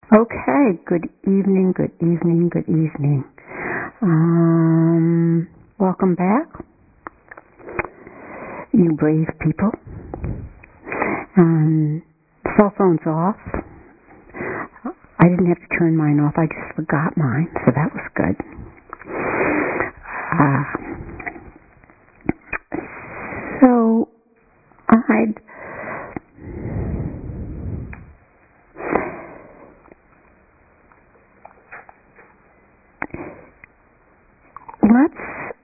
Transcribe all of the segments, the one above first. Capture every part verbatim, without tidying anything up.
Okay, good evening, good evening, good evening. Um, welcome back, you brave people. Um, cell phone's off. I didn't have to turn mine off, I just forgot mine, so that was good. Uh, so, I'd let's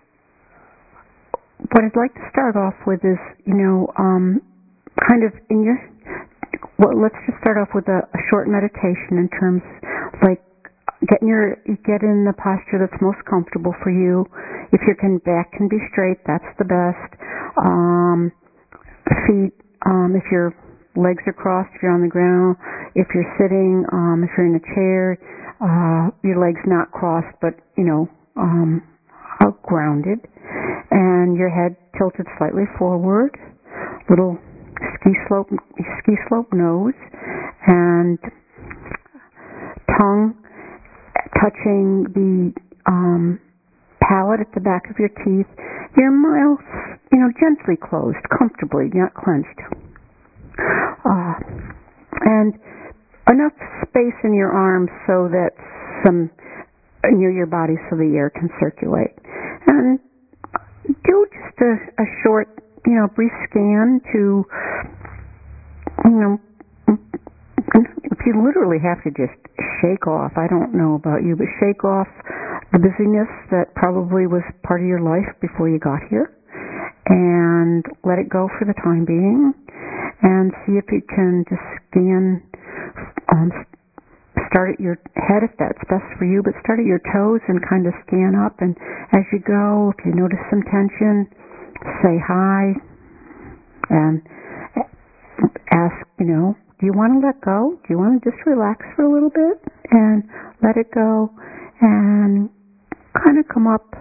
what I'd like to start off with is, you know, um, kind of in your well, let's just start off with a, a short meditation in terms like getting your get in the posture that's most comfortable for you. If your can, back can be straight, that's the best. Um, feet, um, if your legs are crossed, if you're on the ground. If you're sitting, um, if you're in a chair, uh, your legs not crossed, but you know, um, grounded, and your head tilted slightly forward, little ski slope ski slope nose, and tongue touching the um, palate at the back of your teeth. Your mouth, you know, gently closed, comfortably, not clenched, uh, and enough space in your arms so that some near your body so the air can circulate. And do just a, a short, you know, brief scan to, you know, if you literally have to just shake off, I don't know about you, but shake off the busyness that probably was part of your life before you got here, and let it go for the time being, and see if you can just scan, um, start at your head if that's best for you, but start at your toes and kind of scan up, and as you go, if you notice some tension, say hi, and ask, you know, do you want to let go? Do you want to just relax for a little bit and let it go, and kind of come up,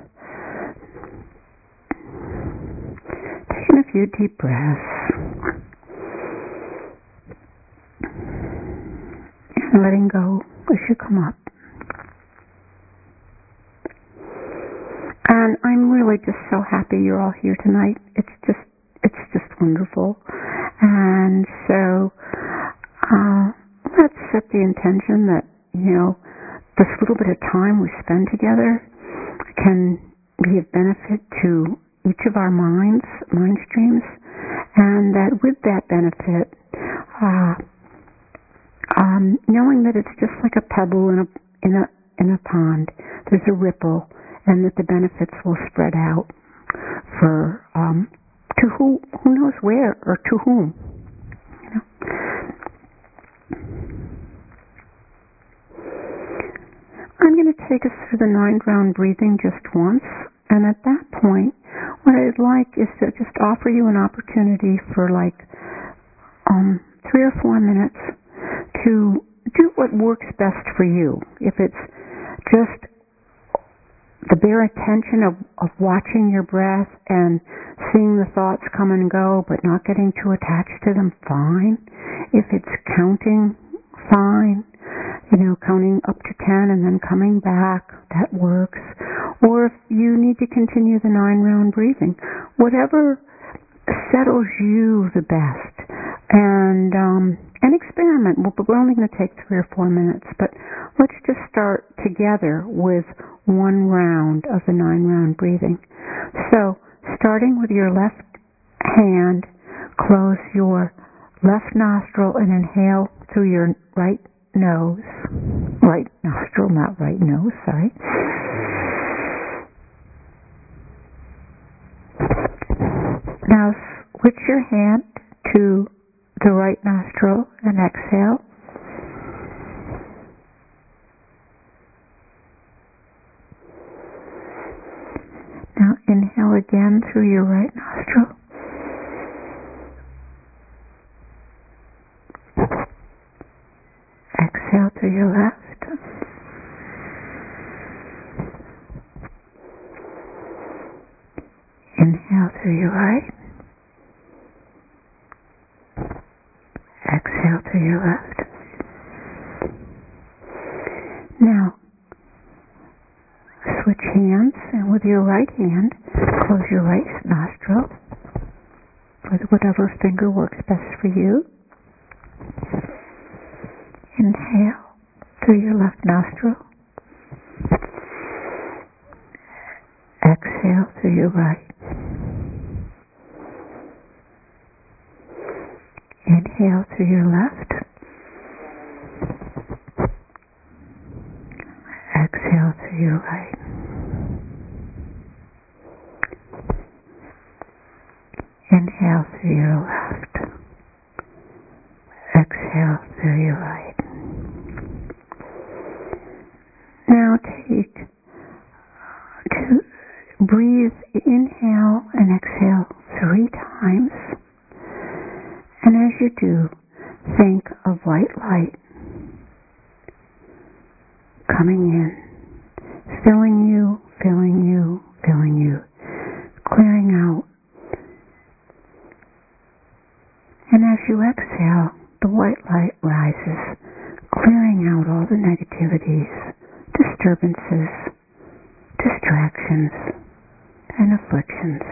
taking a few deep breaths, and letting go as you come up. And I'm really just so happy you're all here tonight. It's just, it's just wonderful. And so, uh, let's set the intention that, you know, this little bit of time we spend together can be of benefit to each of our minds, mind streams, and that with that benefit, uh, um, knowing that it's just like a pebble in a in a in a pond, there's a ripple, and that the benefits will spread out for um, to who who knows where or to whom. You know? I'm going to take us through the nine-round breathing just once, and at that point, what I'd like is to just offer you an opportunity for like um, three or four minutes to do what works best for you. If it's just the bare attention of, of watching your breath and seeing the thoughts come and go, but not getting too attached to them, fine. If it's counting, fine. You know, counting up to ten and then coming back, that works. Or if you need to continue the nine-round breathing, whatever settles you the best. And um, and experiment. We're only going to take three or four minutes, but let's just start together with one round of the nine-round breathing. So, starting with your left hand, close your left nostril and inhale through your right nose. Right nostril, not right nose, sorry. Now switch your hand to the right nostril and exhale. Now inhale again through your right nostril. Exhale through your left. Inhale through your right. Exhale through your left. switch hands, and with your right hand, close your right nostril with whatever finger works best for you. Inhale through your left nostril. Exhale through your right. Inhale through your left. Exhale through your right. Inhale through your left. Exhale through your right. Now take two, breathe, inhale and exhale three times. And as you do, think of white light coming in, filling you, filling you, filling you, clearing out. And as you exhale, the white light rises, clearing out all the negativities, disturbances, distractions, and afflictions.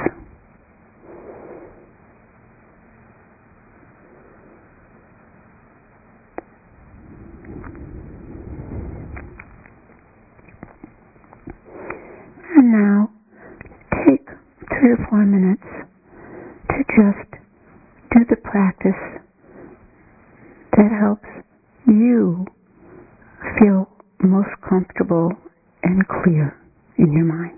And now, take three or four minutes to just do the practice that helps you feel most comfortable and clear in your mind.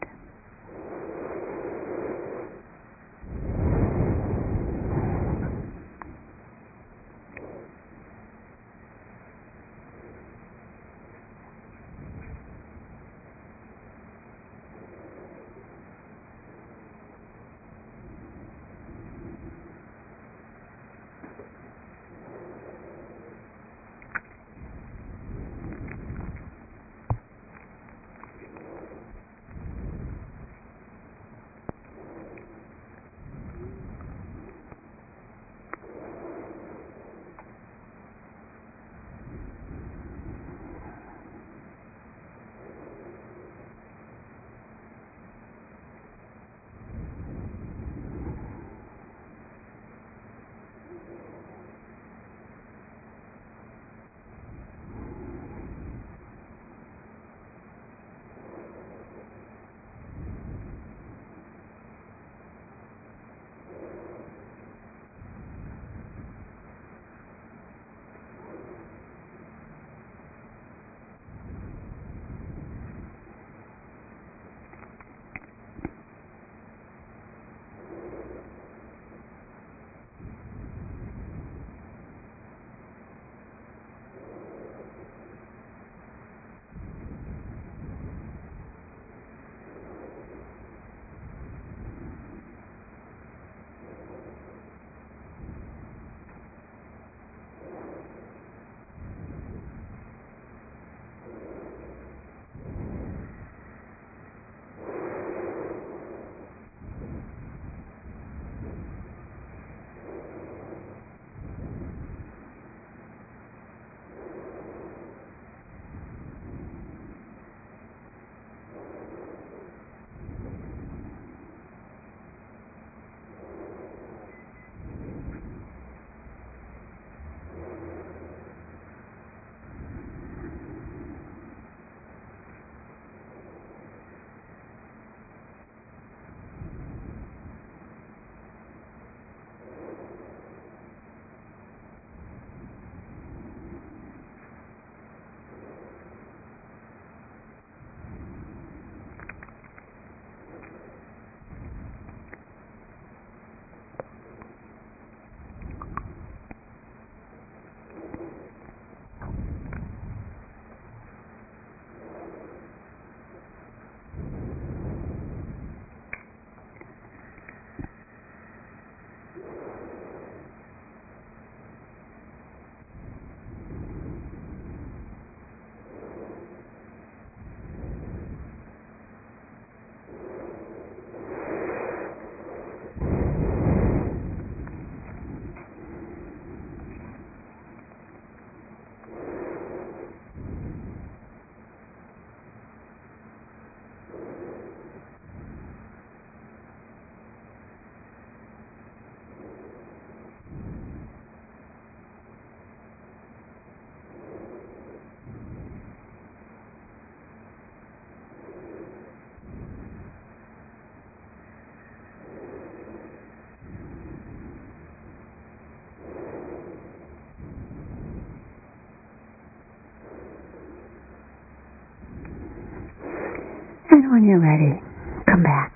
when you're ready, come back.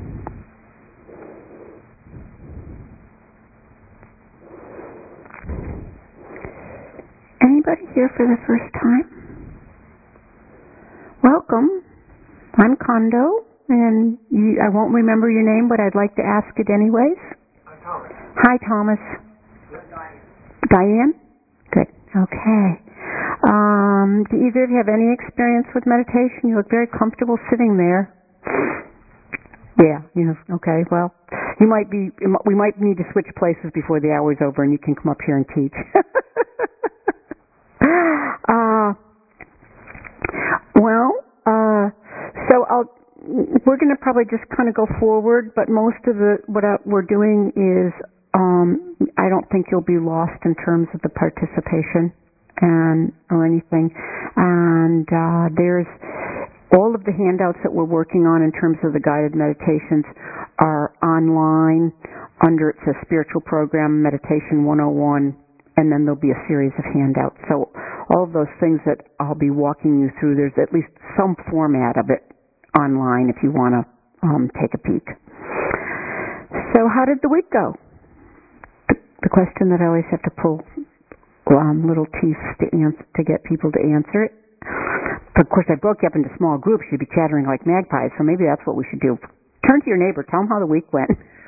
Anybody here for the first time? Welcome. I'm Kondo, and you, I won't remember your name, but I'd like to ask it anyways. I'm Thomas. Hi, Thomas. Diane. Diane? Good. Okay. Um, do either of you have any experience with meditation? You look very comfortable sitting there. Yeah, you know, okay, well, you might be, we might need to switch places before the hour's over and you can come up here and teach. uh, well, uh, so I'll, we're going to probably just kind of go forward, but most of the, what I, we're doing is, um, I don't think you'll be lost in terms of the participation and, or anything. And, uh, there's, all of the handouts that we're working on in terms of the guided meditations are online under, it says Spiritual Program Meditation one oh one, and then there'll be a series of handouts. So all of those things that I'll be walking you through, there's at least some format of it online if you want to um, take a peek. So how did the week go? The, the question that I always have to pull um, little teeth to, answer, to get people to answer it. Of course, I broke you up into small groups. You'd be chattering like magpies, so maybe that's what we should do. Turn to your neighbor. Tell him how the week went.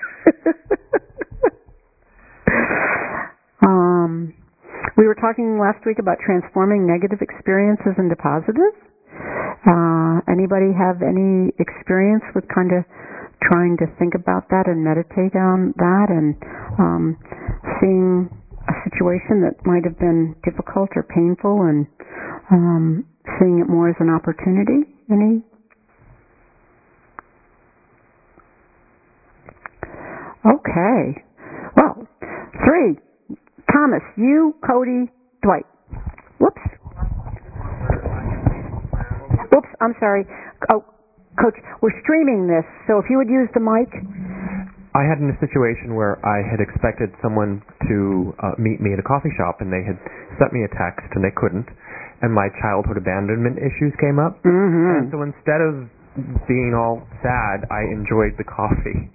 um, we were talking last week about transforming negative experiences into positive. Uh, anybody have any experience with kind of trying to think about that and meditate on that and um, seeing a situation that might have been difficult or painful and um, seeing it more as an opportunity? Any? Okay. Well, three. Thomas, you, Cody, Dwight. Whoops. Whoops, I'm sorry. Oh, Coach, we're streaming this, so if you would use the mic. I had in a situation where I had expected someone to uh, meet me at a coffee shop, and they had sent me a text, and they couldn't. And my childhood abandonment issues came up. Mm-hmm. And so instead of being all sad, I enjoyed the coffee.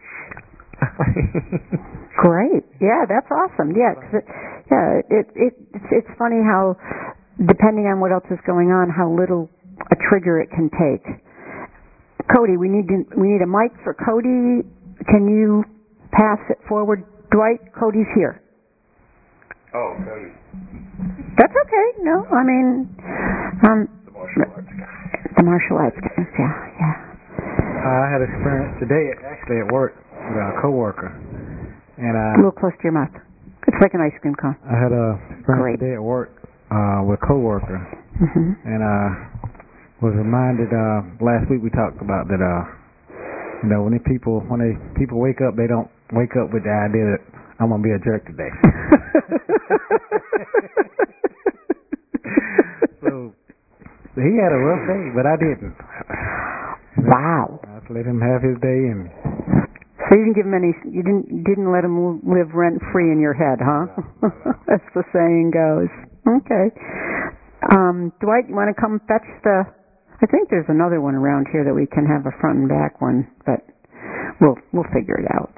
Great. Yeah, that's awesome. Yeah, cause it, yeah, it, it, it's, it's funny how, depending on what else is going on, how little a trigger it can take. Cody, we need to, we need a mic for Cody. Can you pass it forward? Dwight, Cody's here. Oh, Cody. That's okay. No, I mean, um, The martial arts guy. The martial arts guy. Yeah, yeah. Uh, I had experience today, actually at work, with a coworker, and uh, a little close to your mouth. It's like an ice cream cone. I had a experience Great. today at work uh, with a coworker, mm-hmm. and uh, was reminded uh, last week we talked about that. Uh, you know, when they people when they people wake up, they don't wake up with the idea that I'm gonna be a jerk today. So he had a rough day, but I didn't. Wow. I just let him have his day, and so you didn't give him any. You didn't didn't let him live rent free in your head, huh? As the saying goes. Okay. Um, Dwight, you want to come fetch the? I think there's another one around here that we can have a front and back one, but we'll we'll figure it out.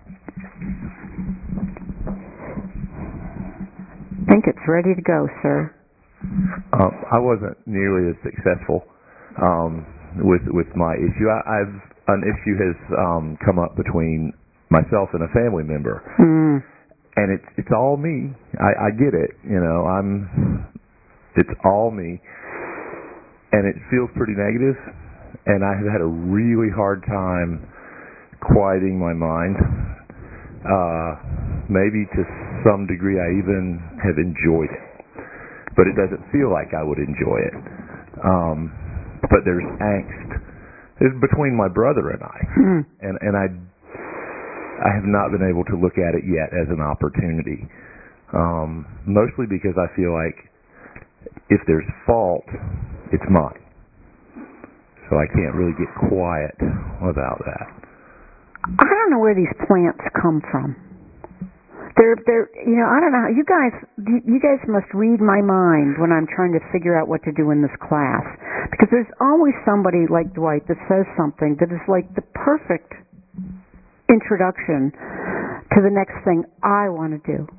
I think it's ready to go, sir. Um, I wasn't nearly as successful um, with with my issue. I, I've an issue has um, come up between myself and a family member, mm. and it's it's all me. I, I get it, you know. I'm it's all me, and it feels pretty negative. And I have had a really hard time quieting my mind. Uh, maybe to some degree, I even have enjoyed it. But it doesn't feel like I would enjoy it. Um, but there's angst. It's between my brother and I. Mm. And, and I I have not been able to look at it yet as an opportunity. Um, mostly because I feel like if there's fault, it's mine. So I can't really get quiet about that. I don't know where these plants come from. they're they're you know I don't know, you guys you guys must read my mind when I'm trying to figure out what to do in this class, because there's always somebody like Dwight that says something that is like the perfect introduction to the next thing I want to do.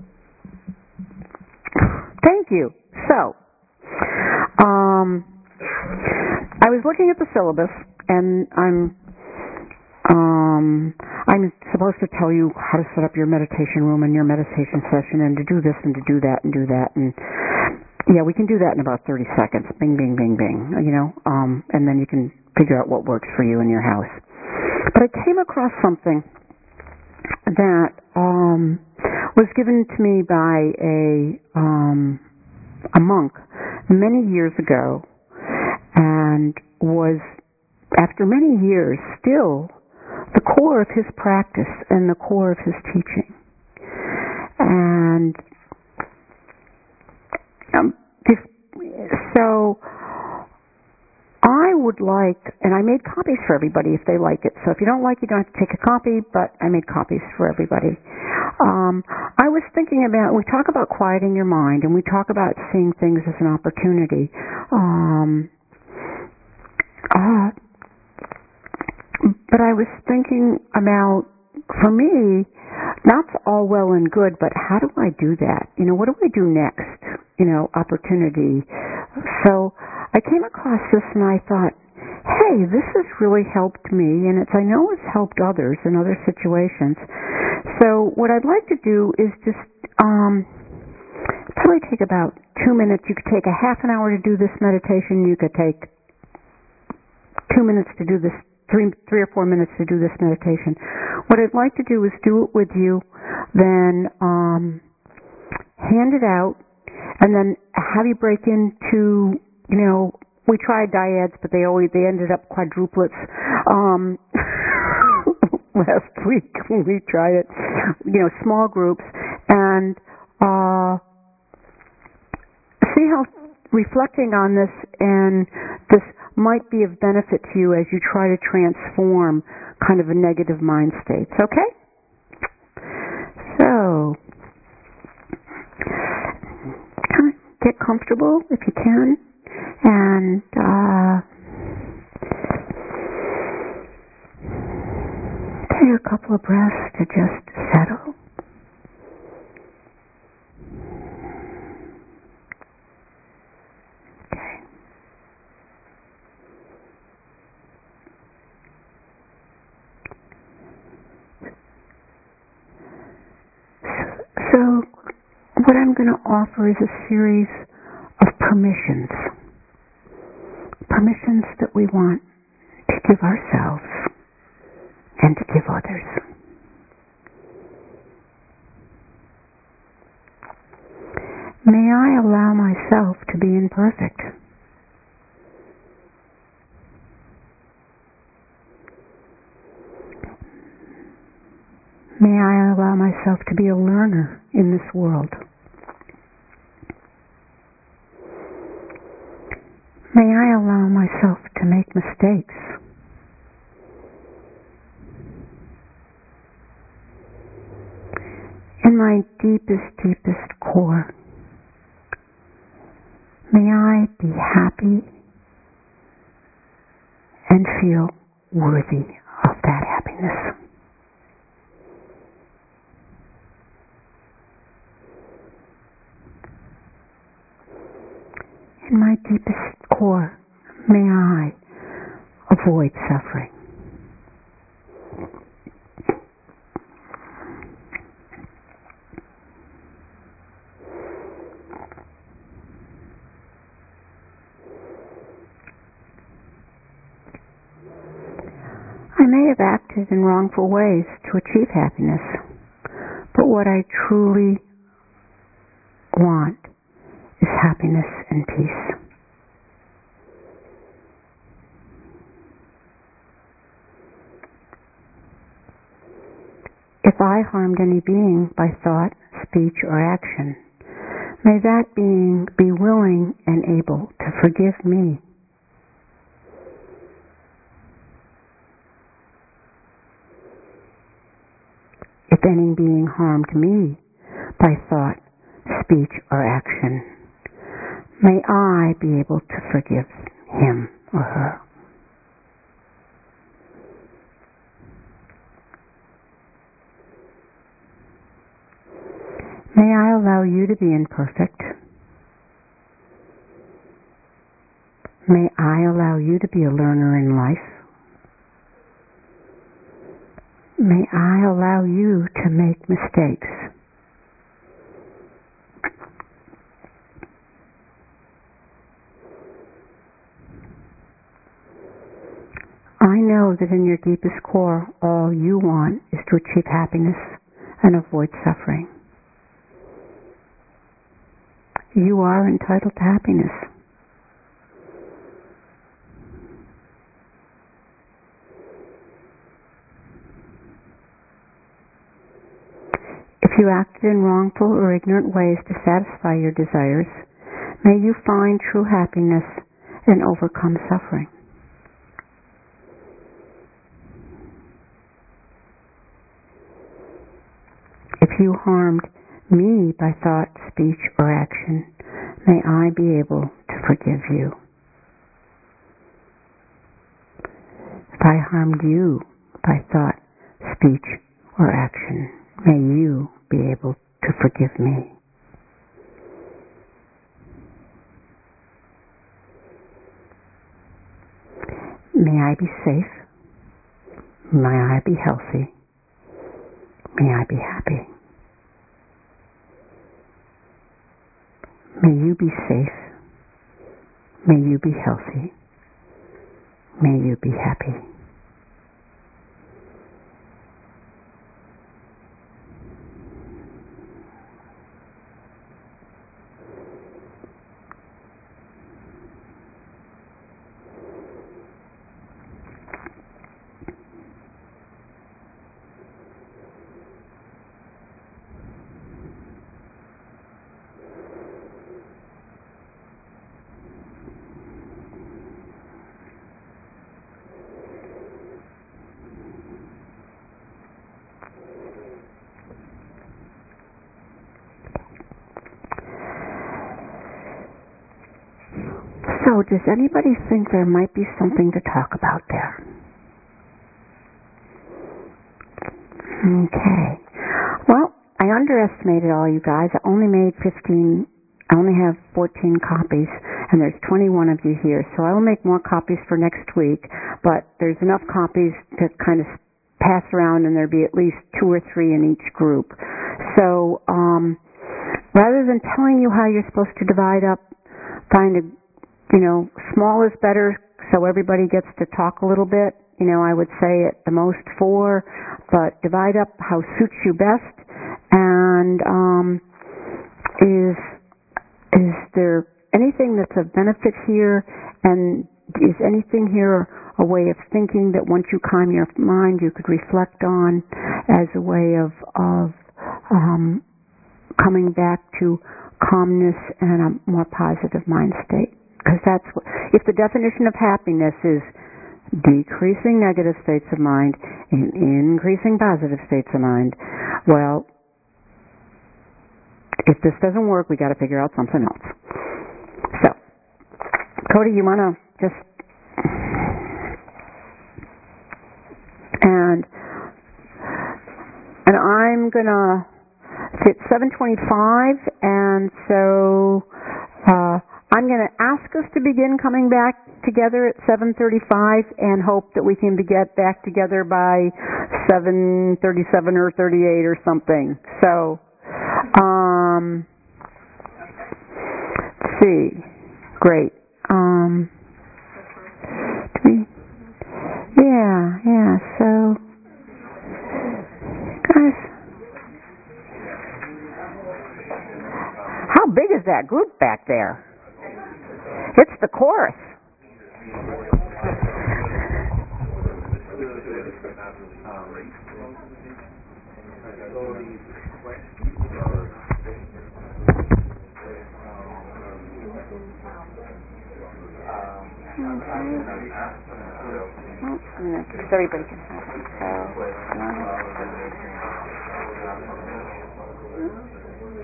Thank you. So, um, I was looking at the syllabus, and I'm um, I'm supposed to tell you how to set up your meditation room and your meditation session, and to do this and to do that and do that, and yeah, we can do that in about thirty seconds. Bing, bing, bing, bing. You know, um, and then you can figure out what works for you in your house. But I came across something that um, was given to me by a um, a monk many years ago, and was, after many years, still the core of his practice and the core of his teaching. And um, if, so I would like, and I made copies for everybody if they like it. So if you don't like it, you don't have to take a copy, but I made copies for everybody. Um, I was thinking about, we talk about quieting your mind, and we talk about seeing things as an opportunity. Um, uh, but I was thinking about, for me, that's all well and good, but how do I do that? You know, what do I do next? You know, opportunity. So I came across this and I thought, hey, this has really helped me, and it's, I know it's helped others in other situations. So what I'd like to do is just um, probably take about two minutes. You could take a half an hour to do this meditation. You could take two minutes to do this, three, three or four minutes to do this meditation. What I'd like to do is do it with you, then um, hand it out, and then have you break into, you know, we tried dyads, but they always, they ended up quadruplets. Um, last week when we tried it, you know, small groups, and uh, see how reflecting on this and this might be of benefit to you as you try to transform kind of a negative mind states. Okay? So, get comfortable if you can, and uh, take a couple of breaths to just settle. Okay. So, what I'm going to offer is a series of permissions. Permissions that we want to give ourselves and to give others. May I allow myself to be imperfect. May I allow myself to be a learner in this world. May I allow myself to make mistakes. In my deepest, deepest core, may I be happy and feel worthy of that happiness. In my deepest core, may I avoid suffering. I may have acted in wrongful ways to achieve happiness, but what I truly want is happiness and peace. If I harmed any being by thought, speech, or action, may that being be willing and able to forgive me. If any being harmed me, by thought, speech, or action. May I be able to forgive him or her. May I allow you to be imperfect. May I allow you to be a learner in life. May I allow you to make mistakes. I know that in your deepest core, all you want is to achieve happiness and avoid suffering. You are entitled to happiness. If you acted in wrongful or ignorant ways to satisfy your desires, may you find true happiness and overcome suffering. If you harmed me by thought, speech, or action, may I be able to forgive you. If I harmed you by thought, speech, or action, may you be able to forgive me. May I be safe. May I be healthy. May I be happy. May you be safe. May you be healthy. May you be happy. So, does anybody think there might be something to talk about there? Okay. Well, I underestimated all you guys. I only made fifteen, I only have fourteen copies, and there's twenty-one of you here, so I will make more copies for next week, but there's enough copies to kind of pass around, and there'll be at least two or three in each group. So, um, rather than telling you how you're supposed to divide up, find a You know, small is better, so everybody gets to talk a little bit. You know, I would say at the most four, but divide up how suits you best. And um, is is there anything that's of benefit here? And is anything here a way of thinking that once you calm your mind, you could reflect on as a way of of um, coming back to calmness and a more positive mind state? Because that's what, if the definition of happiness is decreasing negative states of mind and increasing positive states of mind, well, if this doesn't work, we got to figure out something else. So, Cody, you want to just and and I'm gonna. It's seven twenty-five, and so. Uh, I'm going to ask us to begin coming back together at seven thirty-five and hope that we can get back together by seven thirty-seven or thirty-eight or something. So, um, let's see. Great. Um, yeah, yeah, so, guys, how big is that group back there? It's the chorus. So everybody can have it. So,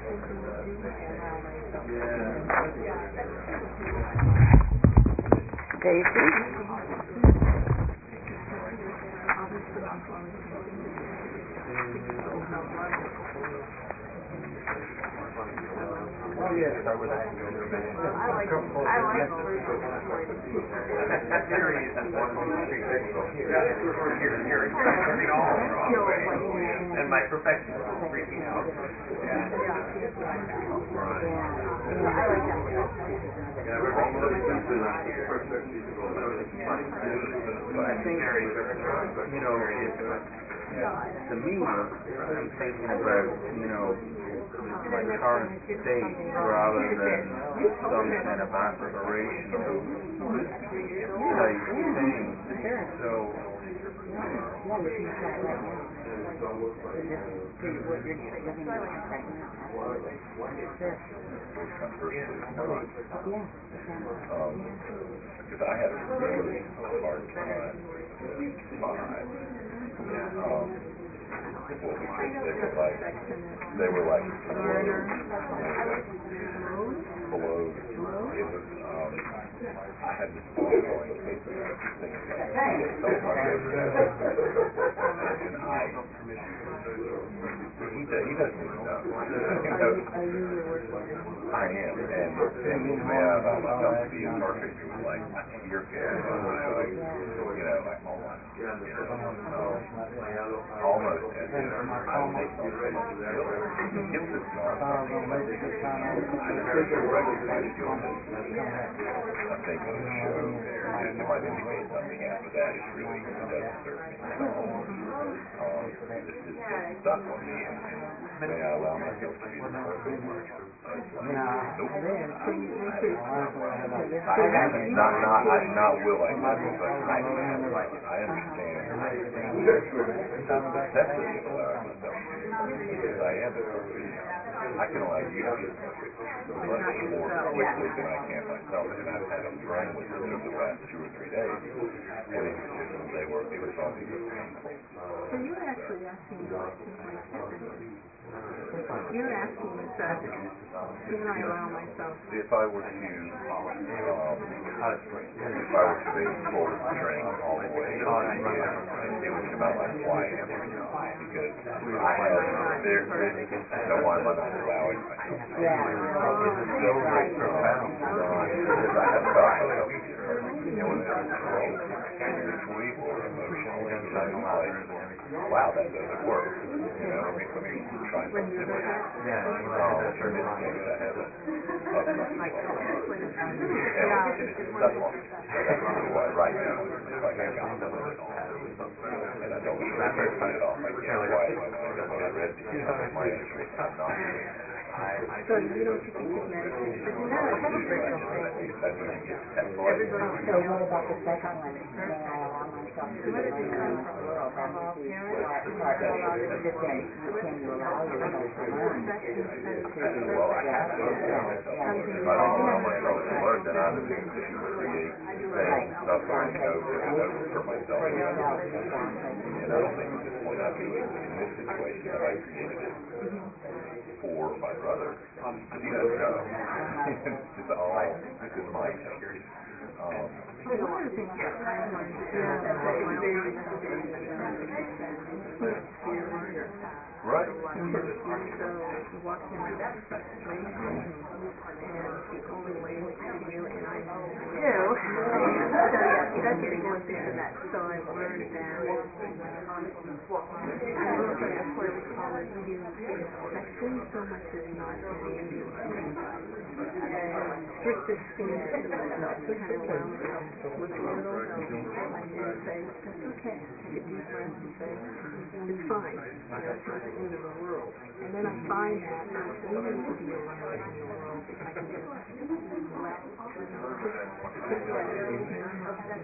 Oh yeah, start with that. I like, I like series and one three six. Yeah, you're you're expecting all the wrong way, and my perfectionist is freaking out. Yeah. I like that. Yeah, we're all really something like I think, you know, to me, I'm thinking about, you know, my current state rather than some kind of aspirational type thing. So, um, because I had a really hard time with five. Um, well, because they were like, they were like below, below, it was, um, I had this ongoing case of this thing is like, felt like over and over, and I, he, he doesn't even know, you know, I am, and, and he may not allow myself to be imperfect, it was like, I tear gas, like, you know, like, oh my God, you know, um, almost as if I was taking on so much guilt. Guilt is not something that I don't recognize guilt as a thing on the show there. It, it might indicate something after that. It really doesn't serve me at all. Um, this is just stuck on me, and, and may I allow myself to be the perfect one? Uh, nope. I haven't, not, not, I not will I never, but I, I understand the necessity of allowing myself to be perfect, because I am imperfect. I can allow you to be perfect much more quickly than I can myself, and I've had a run with it over the last two or three days, and it was just, they were, it was all, it was painful. So you're actually asking me what is my second? You're asking me, so can I allow myself? If I were to, um, if I were to maybe pull the string all the way, yeah, it would be about like why am I not? Because I have, there, there, no, why am I not allowing myself to be perfect? So it's not, because I have felt myself to be perfect, and when it's control, spiritually or emotionally, you know, it's like, wow, that doesn't work. You know, let me, let me try something different. Yeah. Um, in this case, I haven't had something like that. And, and it's stuck on me. So that's really why right now it's like I got to put it off. And I don't know where to put it off. I can't quiet my mind. And when I read these, my answer is I'm not doing it. So you don't think you could meditate? I do. I just, I do. That's when you get tested. So what about the second one? May I allow myself to Where does it come learn from? the world? From all That's parents? part, part of it. It's just saying, can you allow yourself to learn? Well, I have to allow myself to learn. If I don't allow myself to learn, then I'm in a position to create pain, suffering, over and over for myself. For yourself, exactly. And I don't think at this point I've even, in this situation, have I created it for my brother, because he doesn't know. It's all, this is my thing. Um, But one of the things that I learned is that allowing myself to be that fear learner. right. Because so walking around with frustration, and the only way to really, and I do, so yeah, that's a big one thing in that. So I learned that, I don't know if that's why we call it you inspection so much as not demanding anybody. Just the standard, to kind of allow myself to look a little and say, that's okay. Take a deep breath and say, it's fine. You know, it's not the end of the world. And then I find that I'm able to be alone in the world if I can just let, just, just let it, you know.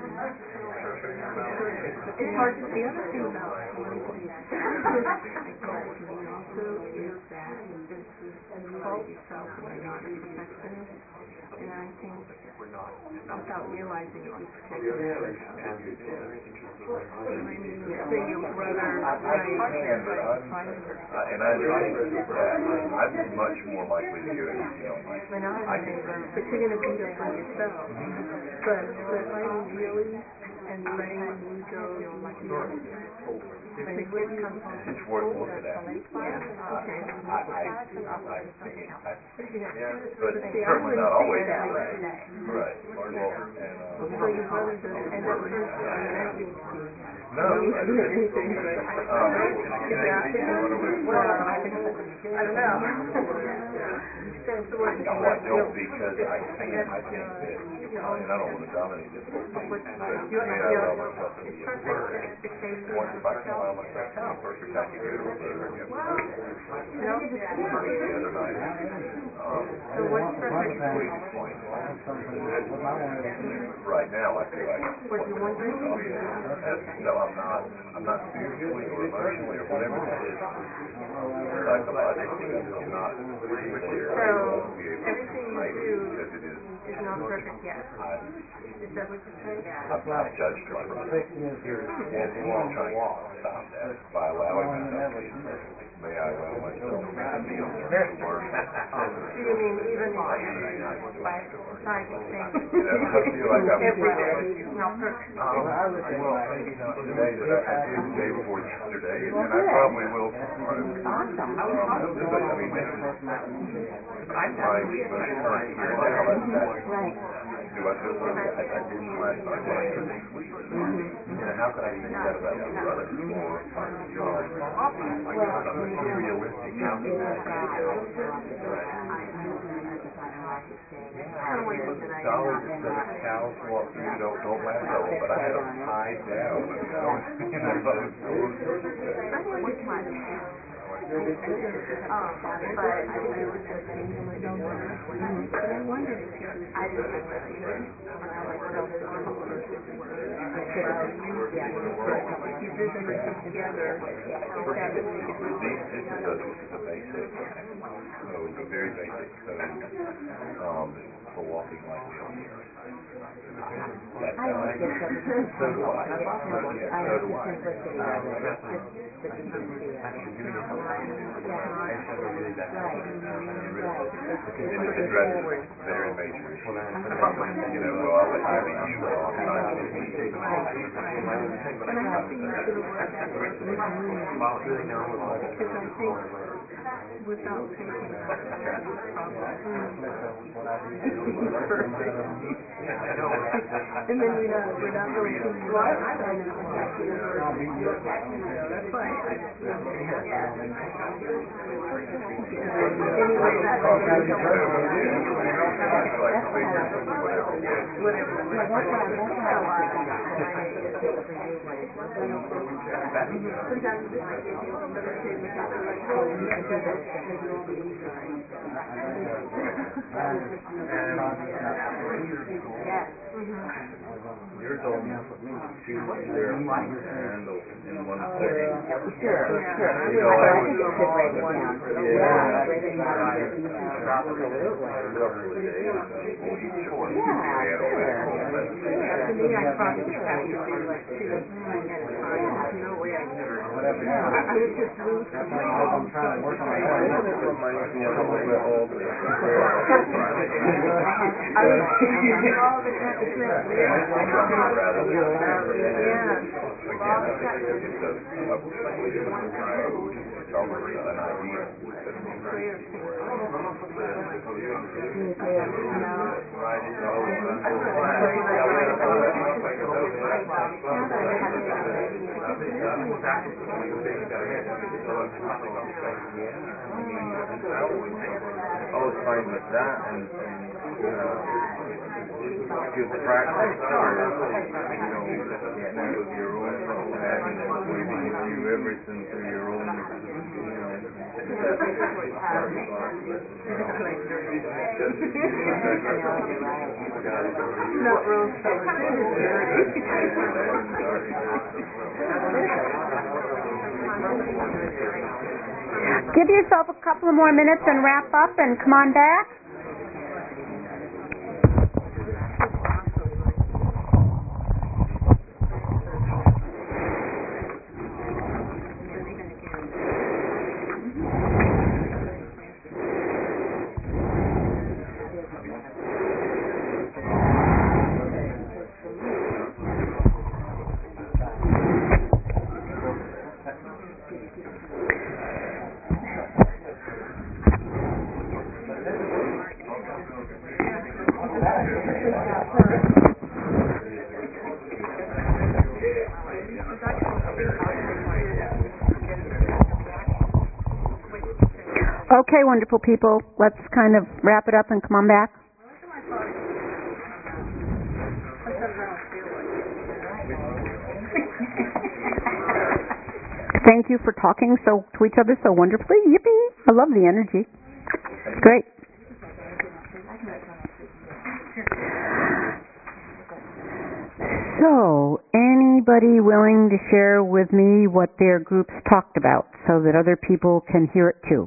It's hard. The other thing about wanting to be accepted, I guess, to me also is that fault yourself if you're not a perfectionist. And I think without realizing it, you project it onto others too. You know what I mean? Say your brother, I, I, I can, but I'm, uh, and I, I resist that. I'm much more likely to do anything on my I know, I can, but you're going to beat up on yourself. But but I'm really and letting the ego deal. I think what you it's worth looking at. yeah, okay. I, I, I think it, I, Yeah. but But see, I certainly wouldn't not say always. it that way. Right. Well, and, uh, So your brother doesn't end up first, I mean, I don't mean to be no, mean I, or anything, but um, yeah, well, I don't know. So what? no, I don't because I think, I think that, uh, and I don't want to dominate this whole thing, but the way I allow myself to be at work, once if I can allow myself to be perfect, I can go to work and No. the other night. Um, So what's One of the perfect? things, right now I feel like What you want to do? and so I'm not I'm not spiritually or emotionally or whatever that is psychologically I'm not there So to be able to everything you maybe do because it is is not perfect yet. I Is that what you're saying? I've, I've judged her for it. And I'm trying to stop that by allowing myself to be imperfect. May I allow myself to be on the learn. Do you mean even inside the same You know, I feel like I'm every day, not perfect? Um, well, maybe not today, but I, I did the day before yesterday, and, and I probably will tomorrow. Um, but I mean, this is my my current year now. That's, that's, Right. do I feel perfect? I, I didn't last night, but I could this week. You know, how can I think that about my brother? Or um, I'm materialistic. How can I think that? Right. Dolly that says cows walk through, don't don't laugh so but I had them tied down. You know, I was going. I didn't get my um, but I think it was just but I wondered if you could I didn't like that either. Like what else is wrong with if you did everything together, if that would make it This, this is a this is a basic code, a very basic code um, for walking lightly on the earth. That's I how I like it. so do I. Yeah, I so like do the I. simplicity of it, just the decency of it. Yeah. I just have a really bad Right. Right. And it addresses very major issues. You know, well, I'll let you be you, well, I'm not going to be. And I think you're going to work at it because I think without thinking about it, that's the problem. He's perfect. And then we have, we're not really thinking about it. I don't know. That's why I just wanted to ask that. Anyway, that's what I'm whatever. Yeah, that's what I'm, that's what I'm thinking. Sometimes it's like if you meditate with your like, you can do this and you all believe it. Yes. Yours only two verify and in one sitting. Sure, Yeah. sure. You know, But I I would- think it's good break it down. Yeah, break it down into easy, absolutely. Roughly eight of each of these Yeah, analytical sure. methods. Yeah, to me, I probably just have to do like two at a time. There's no way I can. I, I would just lose the I'm trying to work on It reminds me a little bit of I was thinking all the time. rather than Yeah. again, I think it's, it's a, a clear code, it's almost an ideal. Clear. I always find with that and, and uh, good practice for, you know, getting out of your own little head and maybe you do everything through your own, you know, Not real fixed. It is dirty. dirty. give yourself a couple of more minutes and wrap up and come on back. Okay, wonderful people. Let's kind of wrap it up and come on back. Thank you for talking so to each other so wonderfully. Yippee! I love the energy. It's great. So, anybody willing to share with me what their groups talked about so that other people can hear it too?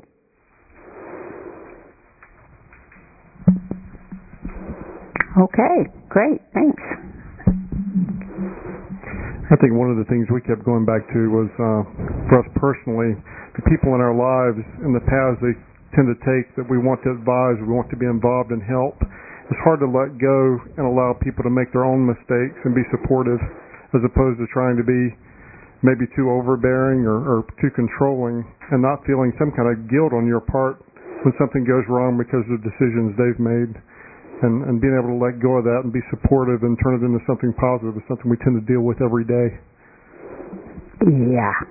Okay, great, thanks. I think one of the things we kept going back to was, uh, for us personally, the people in our lives and the paths they tend to take that we want to advise, we want to be involved and help. It's hard to let go and allow people to make their own mistakes and be supportive as opposed to trying to be maybe too overbearing or, or too controlling and not feeling some kind of guilt on your part when something goes wrong because of decisions they've made. And, and being able to let go of that and be supportive and turn it into something positive is something we tend to deal with every day. Yeah.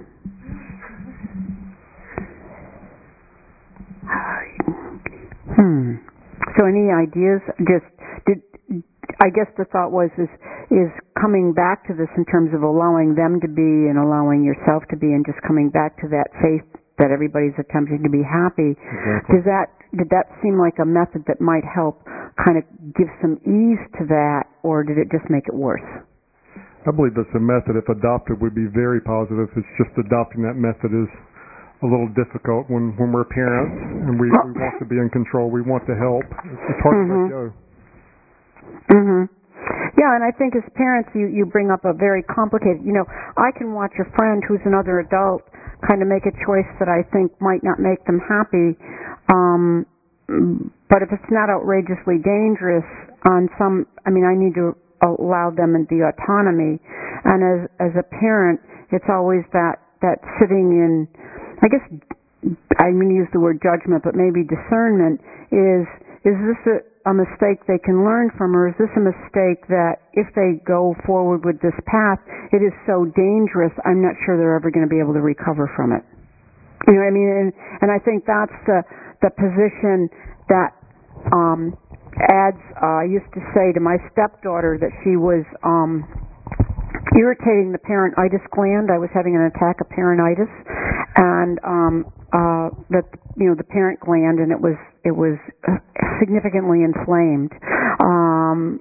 Hmm. So any ideas? Just did. I guess the thought was is is coming back to this in terms of allowing them to be and allowing yourself to be, and just coming back to that faith that everybody's attempting to be happy. Exactly. Does that did that seem like a method that might help kind of give some ease to that, or did it just make it worse? I believe that's a method, if adopted, would be very positive. It's just adopting that method is a little difficult when, when we're parents and we, we want to be in control. We want to help. It's hard mm-hmm. to let go. Mm-hmm. Yeah, and I think as parents, you, you bring up a very complicated, you know, I can watch a friend who's another adult kind of make a choice that I think might not make them happy, um, but if it's not outrageously dangerous on some, I mean, I need to allow them the autonomy. And as as a parent, it's always that, that sitting in, I guess, I'm going to use the word judgment, but maybe discernment, is, is this a, a mistake they can learn from, or is this a mistake that if they go forward with this path, it is so dangerous, I'm not sure they're ever going to be able to recover from it. You know what I mean? And, and I think that's the, the position that um, adds, uh, I used to say to my stepdaughter that she was um, irritating the parentitis gland. I was having an attack of parentitis, and um, uh, that you know the parent gland, and it was it was significantly inflamed. Um,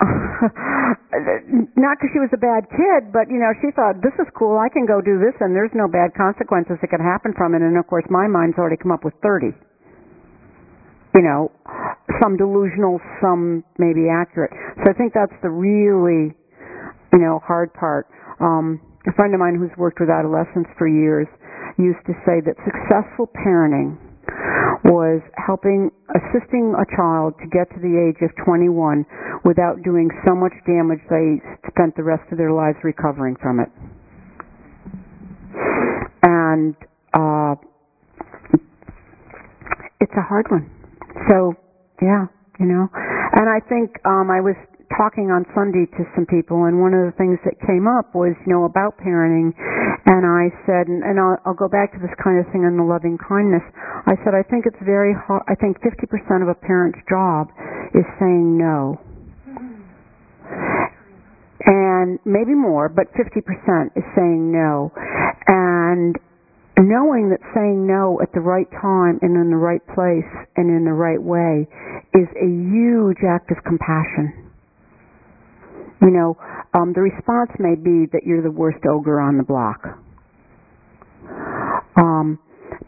not because she was a bad kid, but you know she thought, this is cool, I can go do this, and there's no bad consequences that could happen from it. And of course, my mind's already come up with thirty. You know, some delusional, some maybe accurate. So I think that's the really, you know, hard part. Um, a friend of mine who's worked with adolescents for years used to say that successful parenting was helping, assisting a child to get to the age of twenty-one without doing so much damage they spent the rest of their lives recovering from it. And uh, it's a hard one. So, yeah, you know. And I think um, I was talking on Sunday to some people, and one of the things that came up was, you know, about parenting. And I said, and, and I'll, I'll go back to this kind of thing on the loving kindness. I said, I think it's very hard. I think fifty percent of a parent's job is saying no. And maybe more, but fifty percent is saying no. And knowing that saying no at the right time and in the right place and in the right way is a huge act of compassion. You know, um, the response may be that you're the worst ogre on the block. Um, but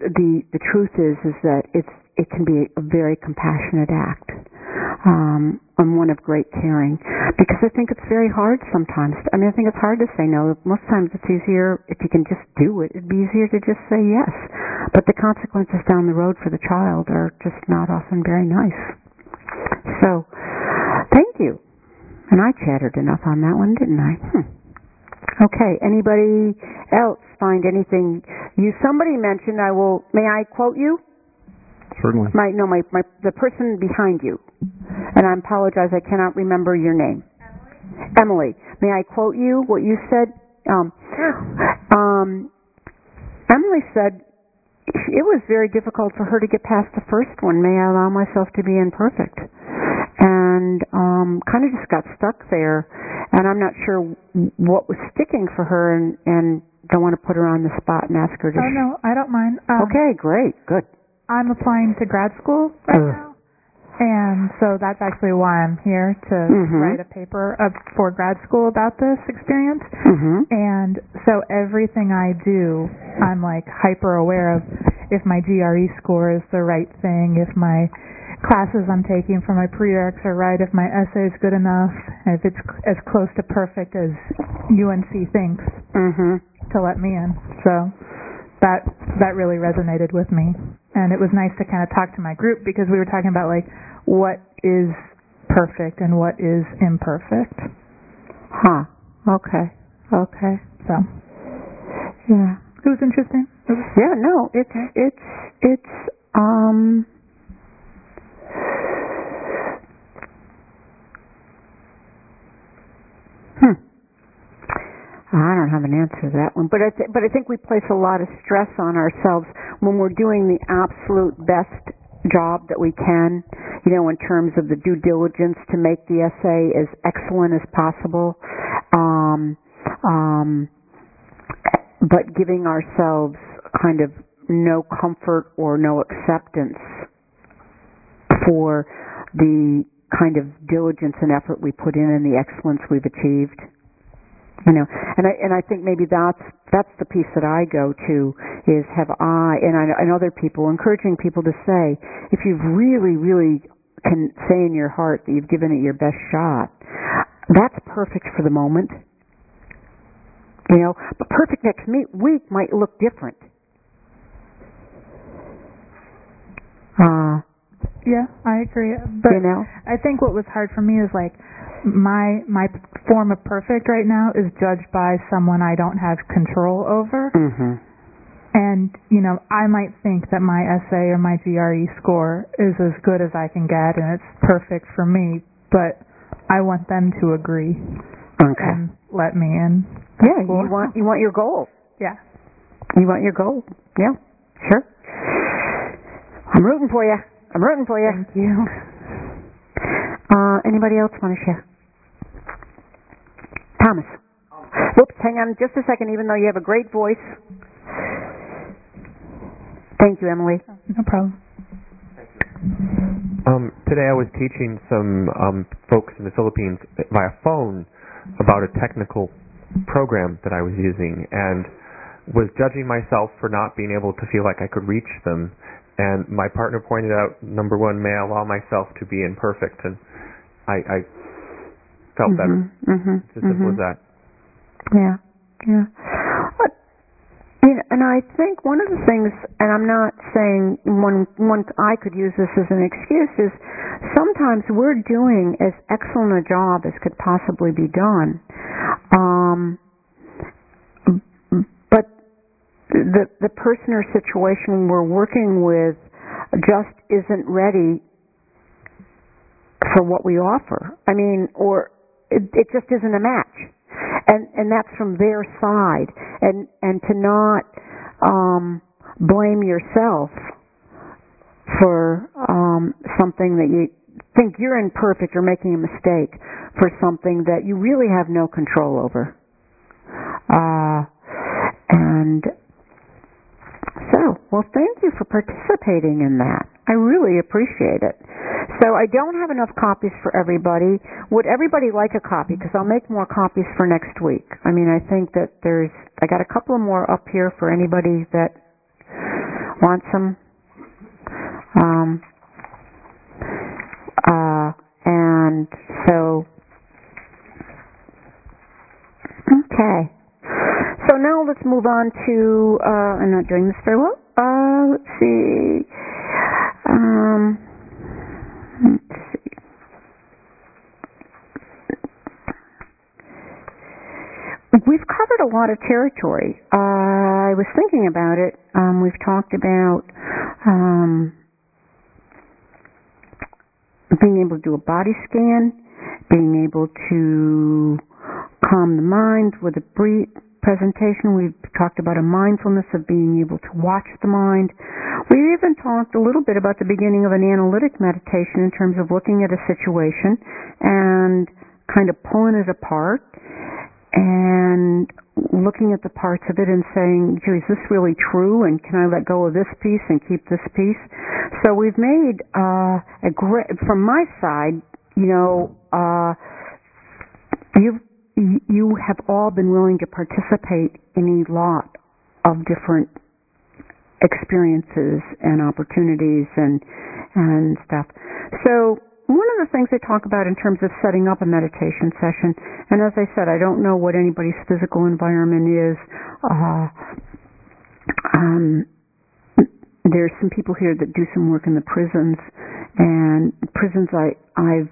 the the truth is is that it's it can be a very compassionate act, um, and one of great caring. Because I think it's very hard sometimes. I mean, I think it's hard to say no. Most times it's easier if you can just do it. It'd be easier to just say yes. But the consequences down the road for the child are just not often very nice. So, thank you. And I chattered enough on that one, didn't I? Hmm. Okay. Anybody else find anything? You somebody mentioned. I will. May I quote you? Certainly. My no, my, my the person behind you, and I apologize, I cannot remember your name. Emily. Emily, may I quote you? What you said? Um, um, Emily said it was very difficult for her to get past the first one. May I allow myself to be imperfect? And um, kind of just got stuck there, and I'm not sure what was sticking for her, and, and don't want to put her on the spot and ask her to. Oh sh- no, I don't mind. Um, okay, great, good. I'm applying to grad school right Ugh. now, and so that's actually why I'm here to Mm-hmm. write a paper uh, for grad school about this experience. Mm-hmm. And so everything I do, I'm like hyper aware of if my G R E score is the right thing, if my classes I'm taking for my prereqs are right, if my essay is good enough, if it's as close to perfect as U N C thinks Mm-hmm. to let me in. So that that really resonated with me. And it was nice to kind of talk to my group because we were talking about like what is perfect and what is imperfect. Huh. Okay. Okay. So yeah, it was interesting. It was yeah. No, it's it's it's um. Hmm. I don't have an answer to that one, but I th- but I think we place a lot of stress on ourselves when we're doing the absolute best job that we can, you know, in terms of the due diligence to make the essay as excellent as possible, um, um, but giving ourselves kind of no comfort or no acceptance for the kind of diligence and effort we put in and the excellence we've achieved. You know, and I and I think maybe that's that's the piece that I go to is have I and I and other people encouraging people to say if you've really really can say in your heart that you've given it your best shot, that's perfect for the moment. You know, but perfect next week might look different. Uh, yeah, I agree. But you know, I think what was hard for me is like my my form of perfect right now is judged by someone I don't have control over. Mm-hmm. And, you know, I might think that my essay or my G R E score is as good as I can get and it's perfect for me, but I want them to agree okay. and let me in. Yeah, cool. you want you want your goal. Yeah. You want your goal. Yeah, sure. I'm rooting for you. I'm rooting for you. Thank you. Uh, anybody else want to share? Thomas. Whoops, hang on just a second, even though you have a great voice. Thank you, Emily. No problem. Um, today I was teaching some um, folks in the Philippines via phone about a technical program that I was using and was judging myself for not being able to feel like I could reach them. And my partner pointed out, number one, may I allow myself to be imperfect? And I, I felt mm-hmm, better. Mm-hmm, it's as simple mm-hmm. as that. Yeah, yeah. Uh, you know, and I think one of the things, and I'm not saying one, one I could use this as an excuse, is sometimes we're doing as excellent a job as could possibly be done. Um, but the the person or situation we're working with just isn't ready for what we offer. I mean, or it, it just isn't a match, and and that's from their side. And and to not um, blame yourself for um, something that you think you're imperfect or making a mistake for something that you really have no control over. Uh, and so, well, thank you for participating in that. I really appreciate it. So I don't have enough copies for everybody. Would everybody like a copy? Because I'll make more copies for next week. I mean, I think that there's, I got a couple more up here for anybody that Want some? Um, uh, and so, okay. So now let's move on to, uh, I'm not doing this very well. Uh, let's see. Um, let's see. We've covered a lot of territory. Uh, I was thinking about it. Um, we've talked about um, being able to do a body scan, being able to calm the mind with a brief presentation. We've talked about a mindfulness of being able to watch the mind. We even talked a little bit about the beginning of an analytic meditation in terms of looking at a situation and kind of pulling it apart and looking at the parts of it and saying, gee, is this really true, and can I let go of this piece and keep this piece? So we've made uh, a great, from my side, you know, uh, you've you have all been willing to participate in a lot of different experiences and opportunities and and stuff. So one of the things they talk about in terms of setting up a meditation session, and as I said, I don't know what anybody's physical environment is. Uh, um, there's some people here that do some work in the prisons, and prisons I, I've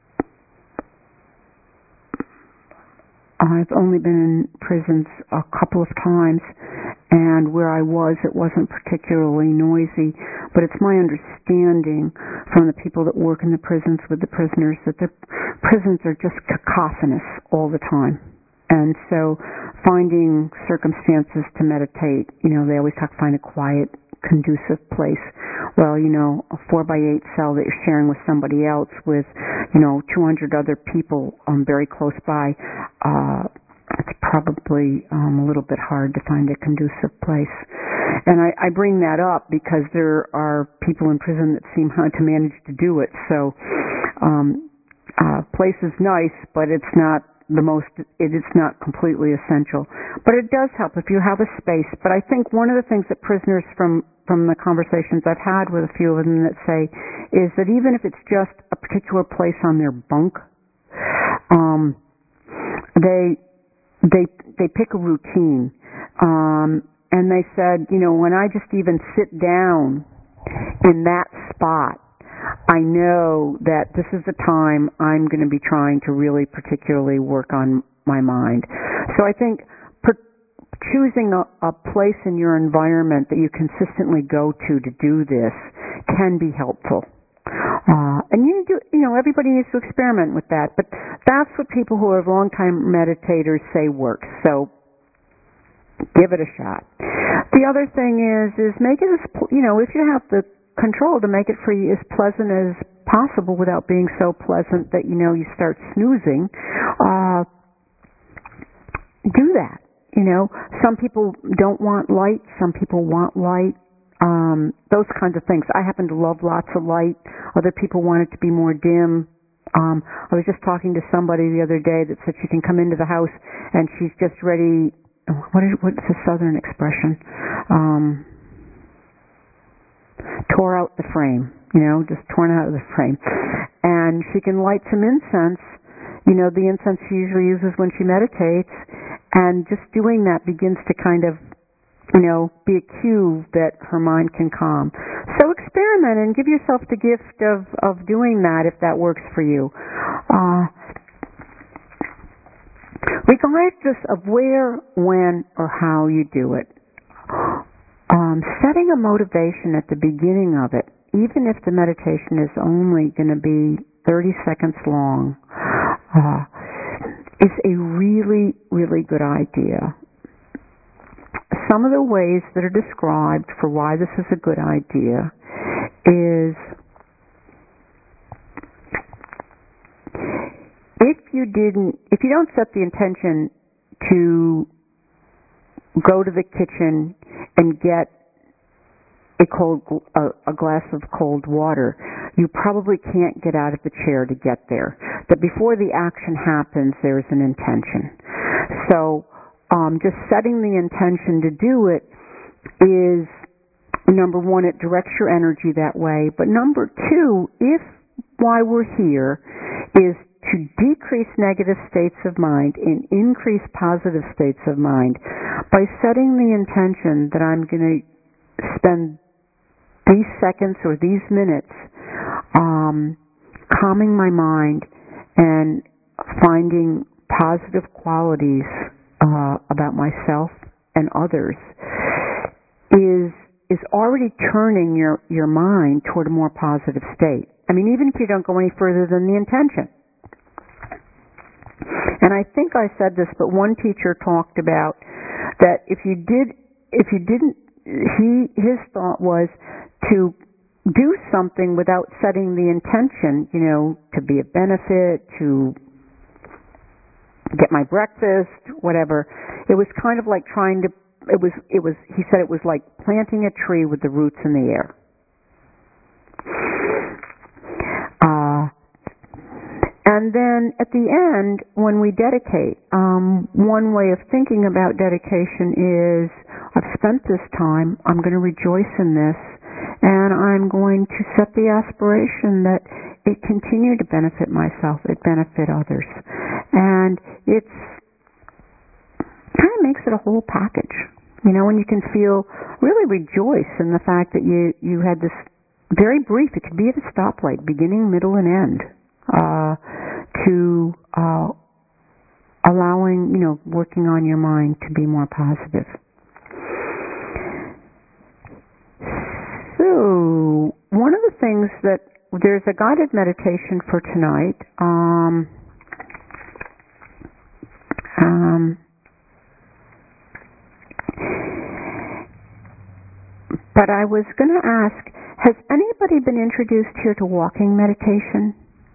I've only been in prisons a couple of times, and where I was, it wasn't particularly noisy, but it's my understanding from the people that work in the prisons with the prisoners that the prisons are just cacophonous all the time. And so finding circumstances to meditate, you know, they always talk find a quiet, conducive place. Well, you know, a four by eight cell that you're sharing with somebody else with, you know, two hundred other people um, very close by, uh, it's probably um, a little bit hard to find a conducive place. And I, I bring that up because there are people in prison that seem hard to manage to do it. So, um, uh, place is nice, but it's not the most, it is not completely essential. But it does help if you have a space. But I think one of the things that prisoners from, from the conversations I've had with a few of them that say is that even if it's just a particular place on their bunk, um, they, they, they pick a routine. Um, and they said, you know, when I just even sit down in that spot, I know that this is the time I'm going to be trying to really particularly work on my mind. So I think per- choosing a, a place in your environment that you consistently go to to do this can be helpful. Uh, and you do, you know, everybody needs to experiment with that, but that's what people who are long-time meditators say works. So give it a shot. The other thing is, is make it as, you know, if you have the control to make it for you as pleasant as possible without being so pleasant that, you know, you start snoozing, uh, do that. You know, some people don't want light, some people want light, um, those kinds of things. I happen to love lots of light. Other people want it to be more dim. Um, I was just talking to somebody the other day that said she can come into the house and she's just ready. What is, what's the southern expression? Um, tore out the frame, you know, just torn out of the frame. And she can light some incense, you know, the incense she usually uses when she meditates, and just doing that begins to kind of, you know, be a cue that her mind can calm. So experiment and give yourself the gift of, of doing that if that works for you. Uh, regardless of where, when, or how you do it, Um, setting a motivation at the beginning of it, even if the meditation is only going to be thirty seconds long, uh, is a really, really good idea. Some of the ways that are described for why this is a good idea is if you didn't, if you don't set the intention to go to the kitchen and get a cold a, a glass of cold water, you probably can't get out of the chair to get there. That before the action happens, there's an intention. So um, just setting the intention to do it is number one, it directs your energy that way. But number two, if why we're here is to decrease negative states of mind and increase positive states of mind by setting the intention that I'm going to spend these seconds or these minutes um, calming my mind and finding positive qualities uh, about myself and others is is already turning your, your mind toward a more positive state. I mean, even if you don't go any further than the intention. And I think I said this, but one teacher talked about that if you did, if you didn't, he his thought was to do something without setting the intention, you know, to be a benefit, to get my breakfast, whatever. It was kind of like trying to. It was. It was. He said it was like planting a tree with the roots in the air. Uh, and then at the end, when we dedicate, um, one way of thinking about dedication is, I've spent this time, I'm going to rejoice in this, and I'm going to set the aspiration that it continue to benefit myself, it benefit others. And it's kind of makes it a whole package, you know, and you can feel really rejoice in the fact that you, you had this very brief, it could be at a stoplight, beginning, middle, and end, uh, to uh, allowing, you know, working on your mind to be more positive. So, one of the things that, there's a guided meditation for tonight. Um, um, but I was going to ask, has anybody been introduced here to walking meditation?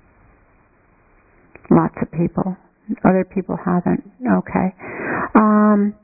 Lots of people. Other people haven't. Okay. Um,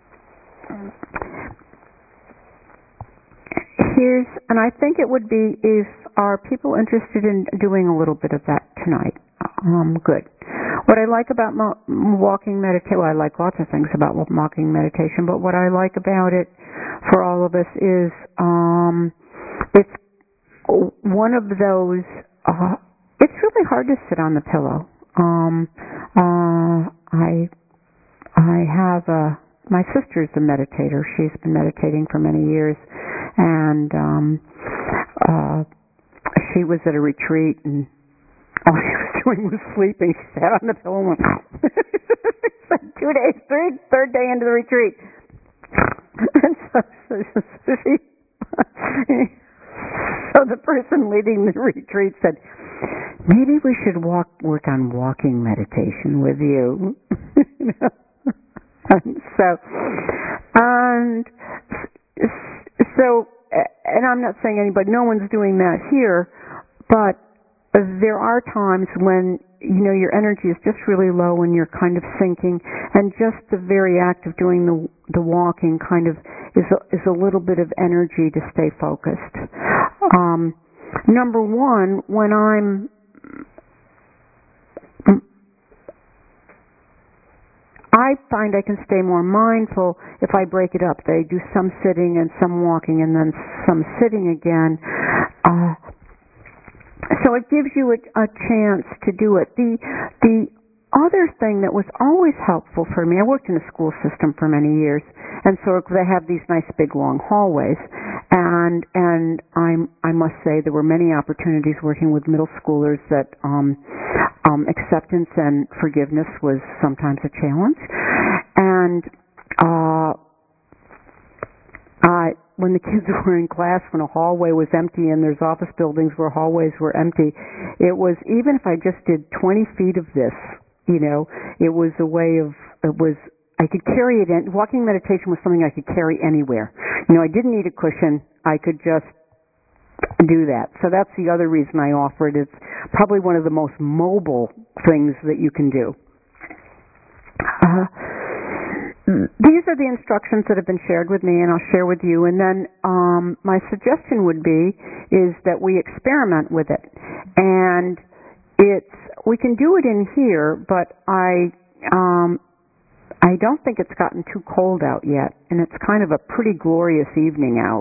here's, and I think it would be, if are people interested in doing a little bit of that tonight? Um, good. What I like about mo- walking meditation, well, I like lots of things about walking meditation, but what I like about it for all of us is um, it's one of those, uh, it's really hard to sit on the pillow. Um, uh, I, I have a, my sister's a meditator. She's been meditating for many years, and um, uh, she was at a retreat, and all she was doing was sleeping. She sat on the pillow and went, two days, three, third day into the retreat. And so, so, so she, so the person leading the retreat said, maybe we should walk, work on walking meditation with you. You know? And so, and so, and I'm not saying anybody, no one's doing that here, but there are times when, you know, your energy is just really low and you're kind of sinking, and just the very act of doing the the walking kind of is a, is a little bit of energy to stay focused. Um, number one, when I'm I find I can stay more mindful if I break it up. They do some sitting and some walking and then some sitting again. Uh, so it gives you a, a chance to do it. The the other thing that was always helpful for me, I worked in a school system for many years, and so they have these nice big long hallways, and and I I must say there were many opportunities working with middle schoolers that um, um, acceptance and forgiveness was sometimes a challenge, and uh, I. When the kids were in class, when a hallway was empty, and there's office buildings where hallways were empty, it was, even if I just did twenty feet of this, you know, it was a way of, it was, I could carry it in. Walking meditation was something I could carry anywhere. You know, I didn't need a cushion. I could just do that. So that's the other reason I offer it. It's probably one of the most mobile things that you can do. Uh, These are the instructions that have been shared with me, and I'll share with you. And then um, my suggestion would be is that we experiment with it. And it's we can do it in here, but I um, I don't think it's gotten too cold out yet, and it's kind of a pretty glorious evening out.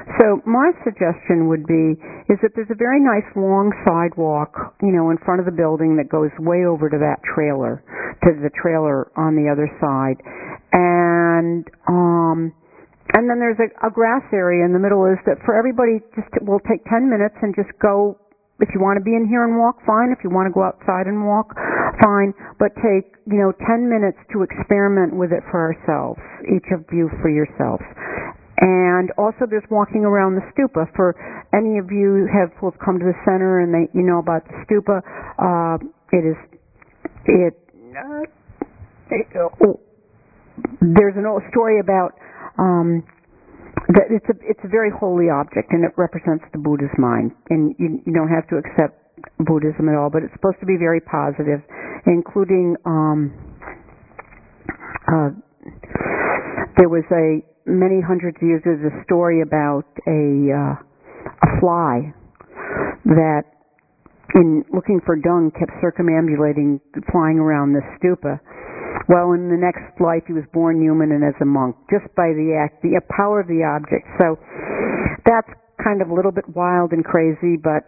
So my suggestion would be is that there's a very nice long sidewalk, you know, in front of the building that goes way over to that trailer, to the trailer on the other side. And um and then there's a, a grass area in the middle. Is that for everybody? Just we'll take ten minutes and just go. If you want to be in here and walk, fine. If you want to go outside and walk, fine. But take, you know, ten minutes to experiment with it for ourselves, each of you for yourselves. And also there's walking around the stupa. For any of you have who have come to the center and they, you know about the stupa, uh, it is, it, uh, it oh, there's an old story about, um, that it's a it's a very holy object, and it represents the Buddha's mind. And you, you don't have to accept Buddhism at all, but it's supposed to be very positive, including um, uh, there was a many hundreds of years there's a story about a uh, a fly that, in looking for dung, kept circumambulating, flying around this stupa. Well, in the next life, he was born human and as a monk, just by the act, the power of the object. So that's kind of a little bit wild and crazy, but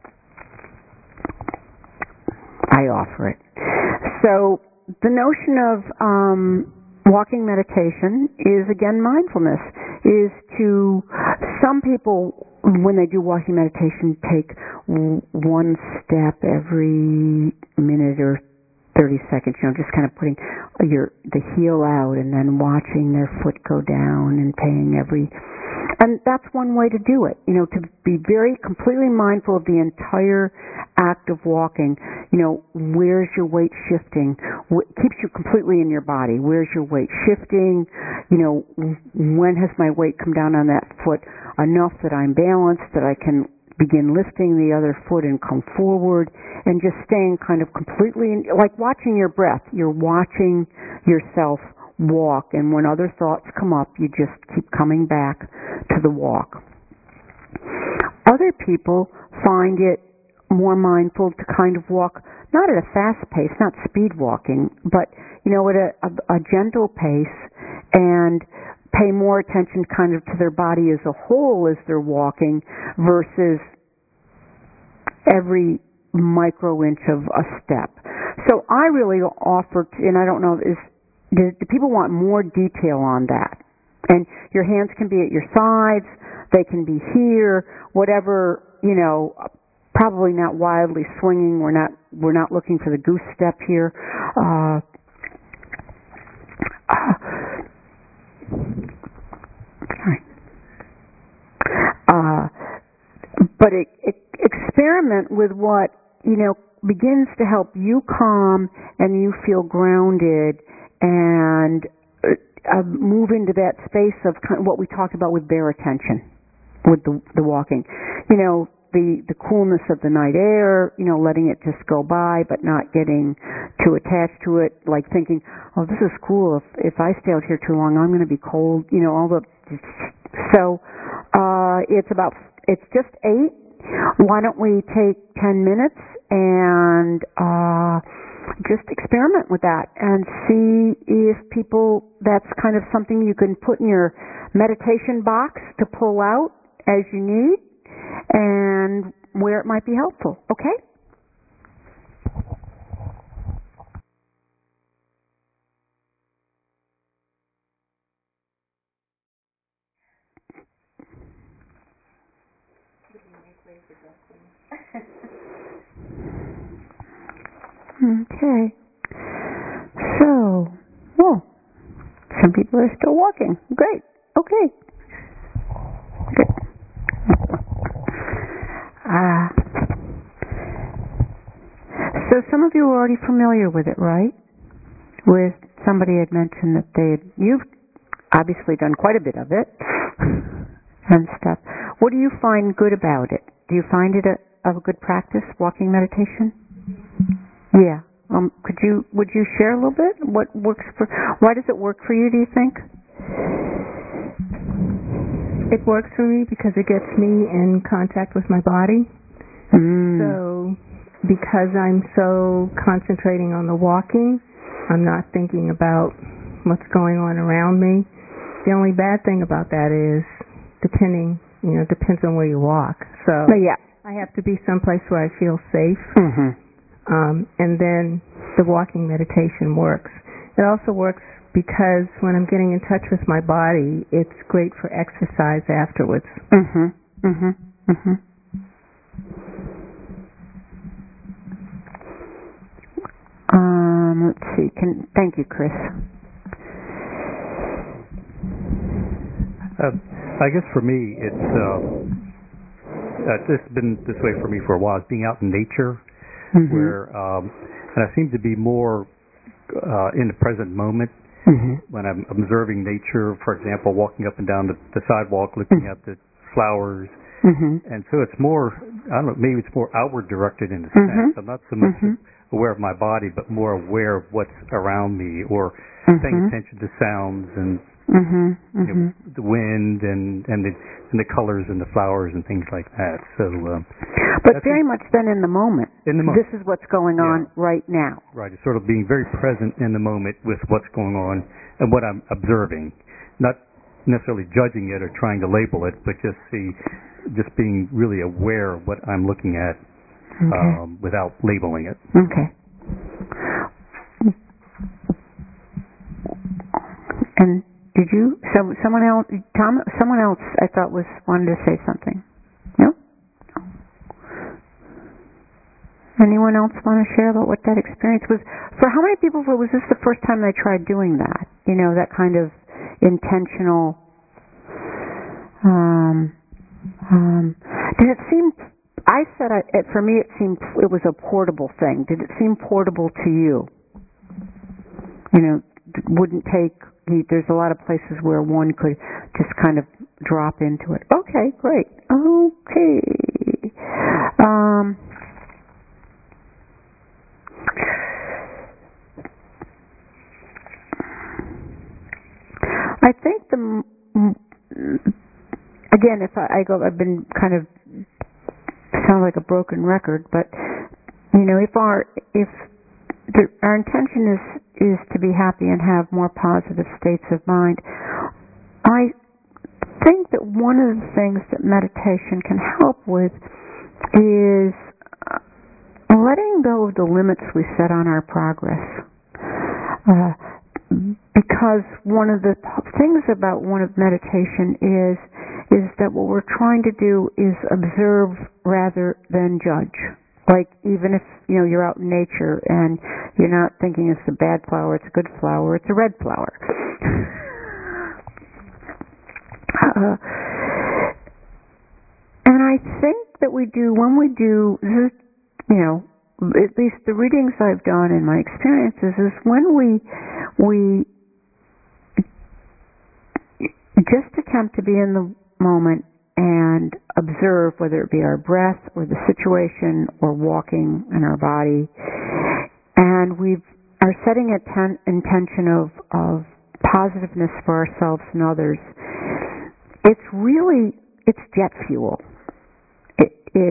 I offer it. So the notion of um, walking meditation is, again, mindfulness, is to, some people, when they do walking meditation, take one step every minute or thirty seconds, you know, just kind of putting your the heel out and then watching their foot go down and paying every, and that's one way to do it, you know, to be very completely mindful of the entire act of walking. You know, where's your weight shifting? What keeps you completely in your body? Where's your weight shifting? You know, when has my weight come down on that foot enough that I'm balanced, that I can begin lifting the other foot and come forward, and just staying kind of completely in, like watching your breath. You're watching yourself walk, and when other thoughts come up, you just keep coming back to the walk. Other people find it more mindful to kind of walk, not at a fast pace, not speed walking, but, you know, at a, a, a gentle pace, and pay more attention kind of to their body as a whole as they're walking versus every micro inch of a step. So I really offer, to, and I don't know, is do, do people want more detail on that? And your hands can be at your sides, they can be here, whatever, you know, probably not wildly swinging. We're not we're not looking for the goose step here. Uh, uh, Uh, but it, it, experiment with what, you know, begins to help you calm and you feel grounded and uh, move into that space of kind of what we talked about with bare attention, with the, the walking. You know, the, the coolness of the night air, you know, letting it just go by but not getting too attached to it, like thinking, oh, this is cool. If, if I stay out here too long, I'm going to be cold. You know, all the... So... Uh, it's about, it's just eight. Why don't we take ten minutes and uh, just experiment with that and see if people, that's kind of something you can put in your meditation box to pull out as you need and where it might be helpful. Okay? Okay. So, well, some people are still walking. Great. Okay. Good. Ah. So some of you are already familiar with it, right? With somebody had mentioned that they had, you've obviously done quite a bit of it and stuff. What do you find good about it? Do you find it a, a good practice, walking meditation? Yeah. Um, could you would you share a little bit? What works for? Why does it work for you? Do you think? It works for me because it gets me in contact with my body. Mm. So, because I'm so concentrating on the walking, I'm not thinking about what's going on around me. The only bad thing about that is, depending you know, it depends on where you walk. So But yeah. I have to be someplace where I feel safe. Mhm. Um, and then the walking meditation works. It also works because when I'm getting in touch with my body, it's great for exercise afterwards. Mhm. Mhm. Mhm. Um, let's see. Can thank you, Chris. Uh, I guess for me, it's uh, uh, this has been this way for me for a while. It's being out in nature, Mm-hmm. where um, and I seem to be more uh, in the present moment mm-hmm. when I'm observing nature. For example, walking up and down the, the sidewalk, looking mm-hmm. at the flowers, mm-hmm. and so it's more. I don't know. Maybe it's more outward directed in a mm-hmm. sense. I'm not so much mm-hmm. aware of my body, but more aware of what's around me, or mm-hmm. paying attention to sounds and mm-hmm. you know, mm-hmm. the wind and and the and the colors and the flowers and things like that. So, um, but very much then in the moment. In the moment, this is what's going yeah. on right now. Right. It's sort of being very present in the moment with what's going on and what I'm observing, not necessarily judging it or trying to label it, but just see, just being really aware of what I'm looking at. Okay. Um, without labeling it. Okay. And did you? So someone else, Tom? Someone else, I thought was wanted to say something. No. Anyone else want to share about what that experience was? For how many people was this the first time they tried doing that? You know, that kind of intentional. Um. Um. Did it seem? I said, I, it, for me, it seemed it was a portable thing. Did it seem portable to you? You know, wouldn't take. There's a lot of places where one could just kind of drop into it. Okay, great. Okay. Um, I think the again, if I, I go, I've been kind of. Sound like a broken record, but you know, if our if the, our intention is is to be happy and have more positive states of mind, I think that one of the things that meditation can help with is letting go of the limits we set on our progress. Uh, because one of the things about one of meditation is is that what we're trying to do is observe rather than judge. Like even if you know you're out in nature and you're not thinking it's a bad flower, it's a good flower, it's a red flower. uh, and I think that we do when we do, you know, at least the readings I've done and my experiences is when we we just attempt to be in the moment and observe, whether it be our breath or the situation or walking in our body, and we are setting a ten, intention of, of positiveness for ourselves and others. It's really it's jet fuel. It, it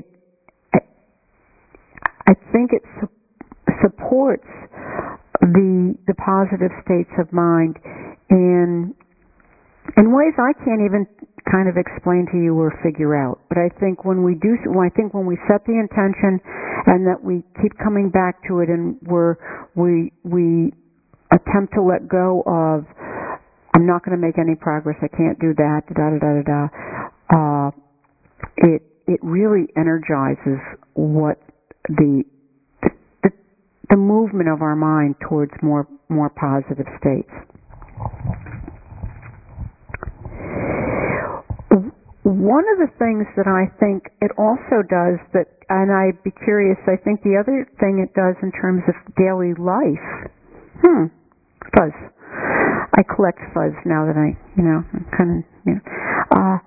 I think it su- supports the the positive states of mind in in ways I can't even kind of explain to you or figure out. But I think when we do, I think when we set the intention and that we keep coming back to it, and we're we we attempt to let go of, I'm not going to make any progress. I can't do that. Da da da da da. Uh, it it really energizes what the the the movement of our mind towards more more positive states. One of the things that I think it also does that, and I'd be curious, I think the other thing it does in terms of daily life, hmm, fuzz. I collect fuzz now that I, you know, I'm kind of, you know. Uh,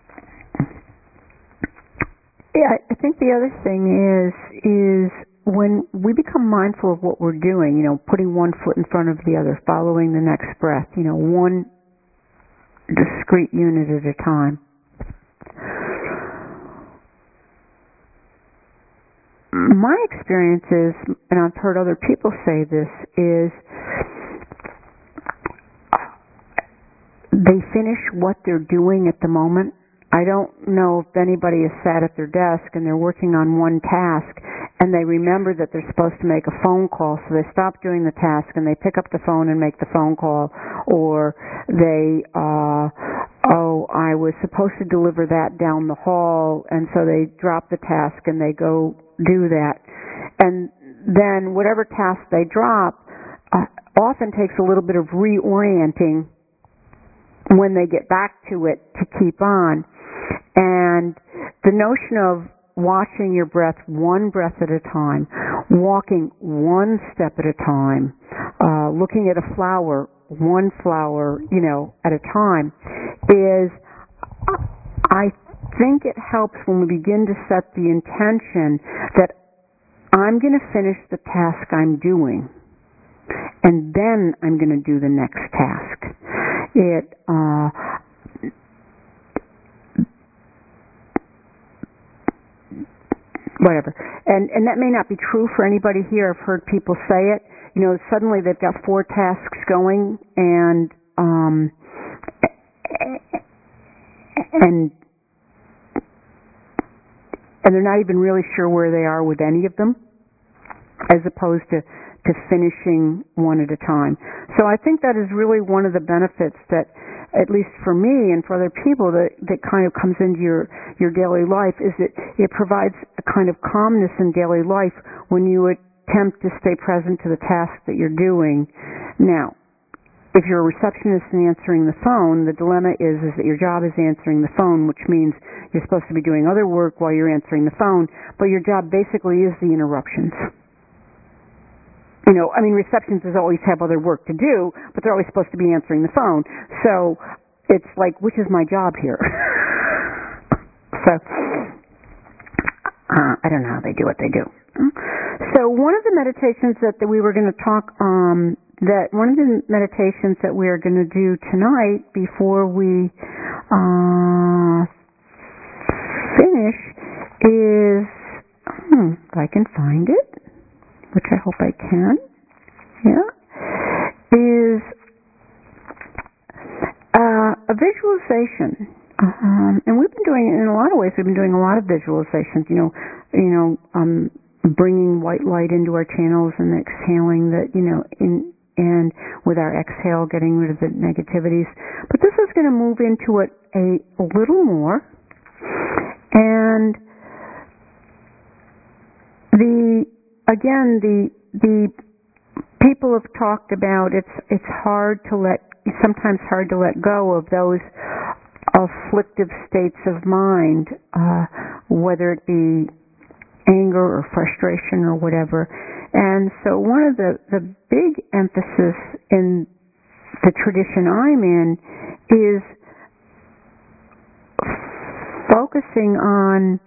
yeah, I think the other thing is, is when we become mindful of what we're doing, you know, putting one foot in front of the other, following the next breath, you know, one discrete unit at a time. My experience is, and I've heard other people say this, is they finish what they're doing at the moment I don't know if anybody is sat at their desk and they're working on one task and they remember that they're supposed to make a phone call, so they stop doing the task and they pick up the phone and make the phone call, or they, uh, oh, I was supposed to deliver that down the hall, and so they drop the task and they go do that. And then whatever task they drop uh, often takes a little bit of reorienting when they get back to it to keep on. And the notion of watching your breath one breath at a time, walking one step at a time, uh, looking at a flower, one flower, you know, at a time, is, I think it helps when we begin to set the intention that I'm going to finish the task I'm doing, and then I'm going to do the next task. It, uh, whatever. And and that may not be true for anybody here. I've heard people say it. You know, suddenly they've got four tasks going, and um, and and they're not even really sure where they are with any of them, as opposed to to finishing one at a time. So I think that is really one of the benefits that, at least for me and for other people, that, that kind of comes into your, your daily life, is that it provides a kind of calmness in daily life when you attempt to stay present to the task that you're doing. Now, if you're a receptionist and answering the phone, the dilemma is, is that your job is answering the phone, which means you're supposed to be doing other work while you're answering the phone, but your job basically is the interruptions. You know, I mean, receptionists always have other work to do, but they're always supposed to be answering the phone. So it's like, which is my job here? So uh, I don't know how they do what they do. So one of the meditations that, that we were going to talk, um, that one of the meditations that we are going to do tonight before we uh, finish is, hmm, if I can find it, which I hope I can, yeah, is uh, a visualization. Um, and we've been doing, in a lot of ways, we've been doing a lot of visualizations, you know, you know, um, bringing white light into our channels and exhaling that, you know, in, and with our exhale, getting rid of the negativities. But this is going to move into it a, a little more. And the, again, the, the people have talked about it's, it's hard to let, sometimes hard to let go of those afflictive states of mind, uh, whether it be anger or frustration or whatever. And so one of the, the big emphasis in the tradition I'm in is focusing on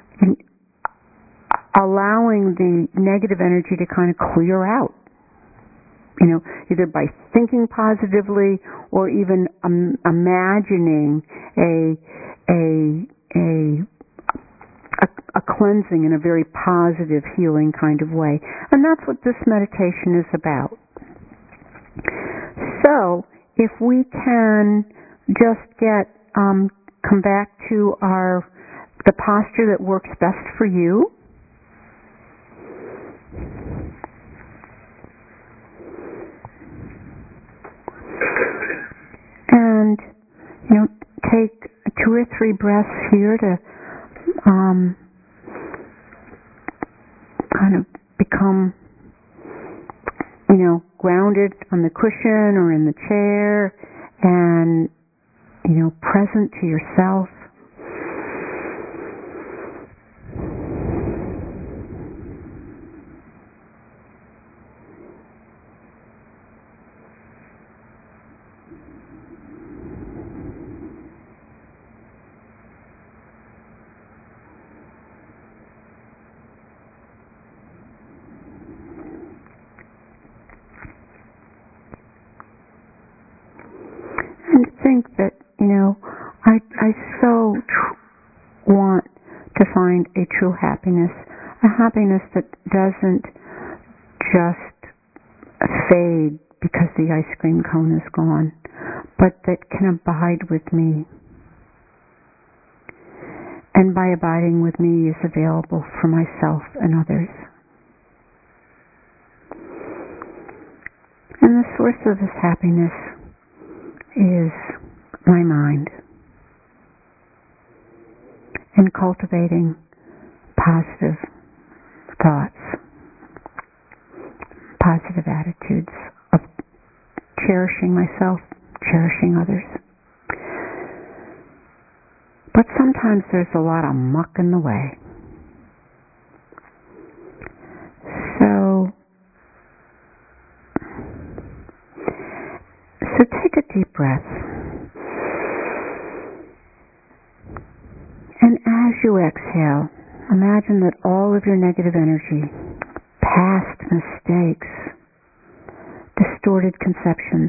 allowing the negative energy to kind of clear out. You know, either by thinking positively or even um, imagining a, a a a a cleansing in a very positive, healing kind of way. And that's what this meditation is about. So, if we can just get um, come back to our the posture that works best for you. And, you know, take two or three breaths here to um, kind of become, you know, grounded on the cushion or in the chair and, you know, present to yourself. And think that, you know, I, I so tr- want to find a true happiness, a happiness that doesn't just fade because the ice cream cone is gone, but that can abide with me. and by abiding with me is available for myself and others. And the source of this happiness is my mind, and cultivating positive thoughts, positive attitudes of cherishing myself, cherishing others. But sometimes there's a lot of muck in the way. So, so take a deep breath. And as you exhale, imagine that all of your negative energy, past mistakes, distorted conceptions,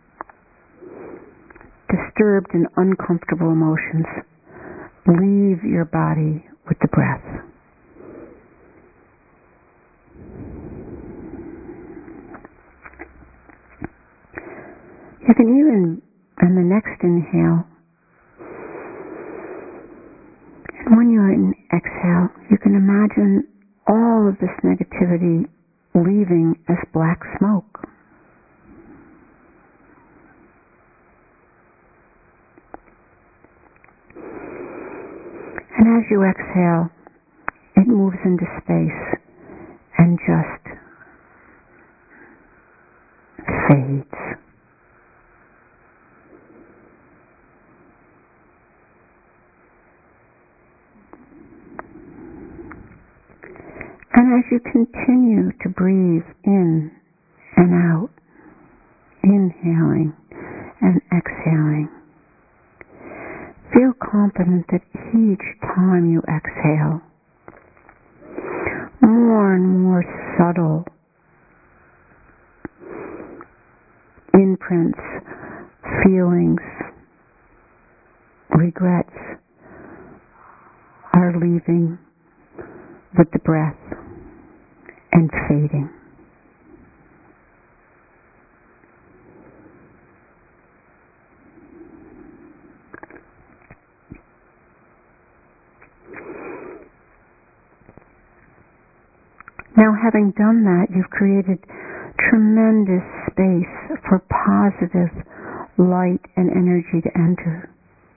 disturbed and uncomfortable emotions, leave your body with the breath. You can even, on the next inhale, and when you exhale, you can imagine all of this negativity leaving as black smoke. And as you exhale, it moves into space and just fades. And as you continue to breathe in and out, inhaling and exhaling, feel confident that each time you exhale, more and more subtle imprints, feelings, regrets are leaving with the breath and fading. Now, having done that, you've created tremendous space for positive light and energy to enter.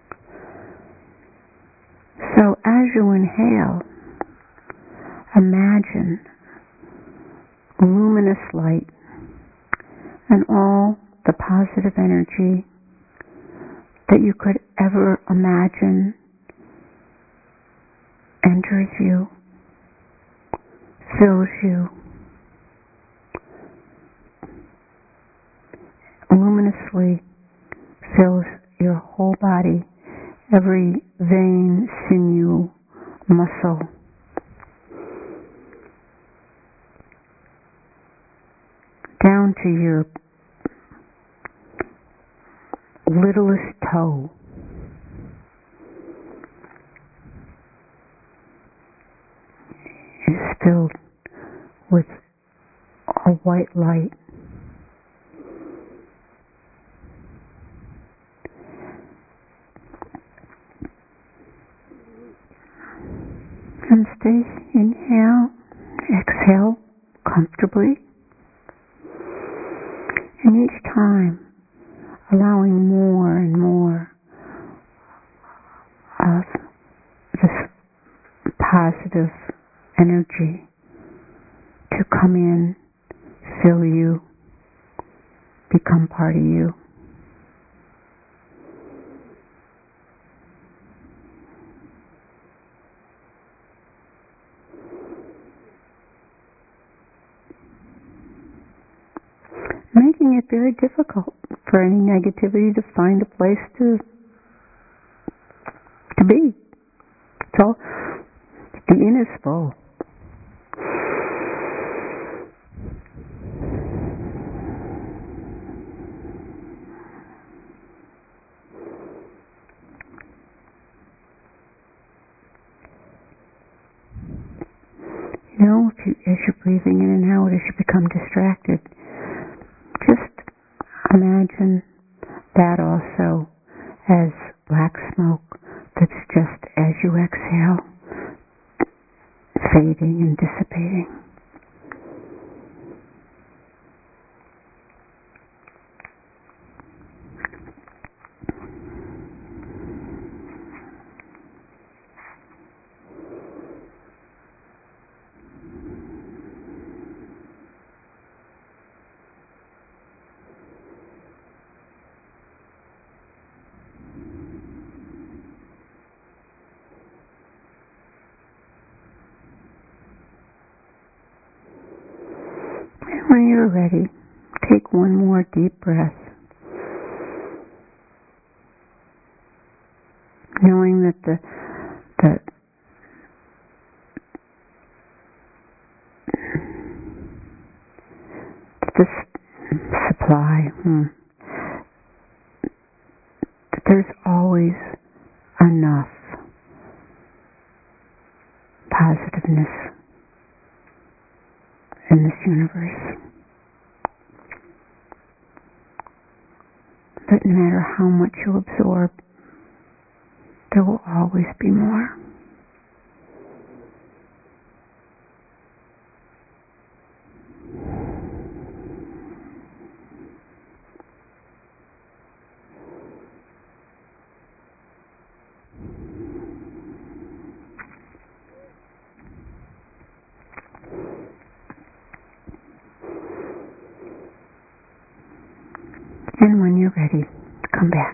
So as you inhale, imagine luminous light and all the positive energy that you could ever imagine enters you, fills you, luminously fills your whole body, every vein, sinew, muscle. Down to your littlest toe. Is filled with a white light. And stay, inhale, exhale comfortably. And each time, allowing more and more of this positive energy to come in, fill you, become part of you. Making it very difficult for any negativity to find a place to to be. So the inn is full. You know, if you, as you're breathing in and out, as you become distracted, just imagine that also as black smoke that's just as you exhale, fading and dissipating. When you're ready, take one more deep breath, knowing that the the the supply, hmm, that there's always enough positiveness in this universe. That no matter how much you absorb, there will always be more. And when you're ready, come back.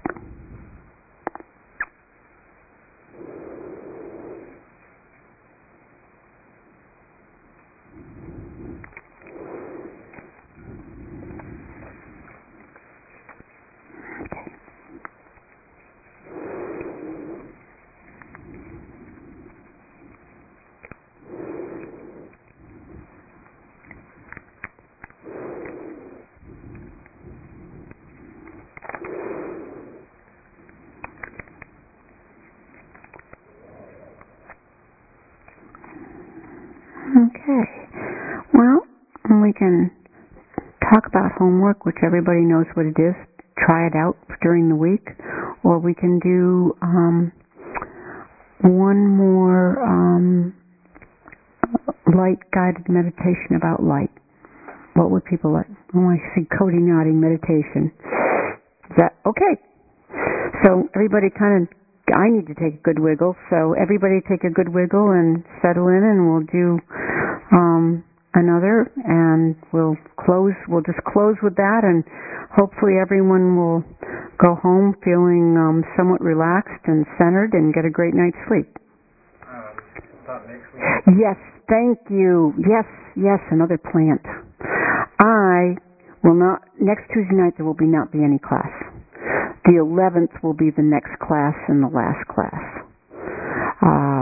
Okay. Well, we can talk about homework, which everybody knows what it is. Try it out during the week. Or we can do um, one more um, light-guided meditation about light. What would people like? Oh, I see Cody nodding meditation. Is that okay? So everybody kind of, I need to take a good wiggle, so everybody take a good wiggle and settle in, and we'll do um, another, and we'll close, we'll just close with that, and hopefully everyone will go home feeling um, somewhat relaxed and centered and get a great night's sleep. Um, about next week. Yes, thank you. Yes, yes, another plant. I will not, next Tuesday night there will be not be any class. The eleventh will be the next class and the last class. Uh,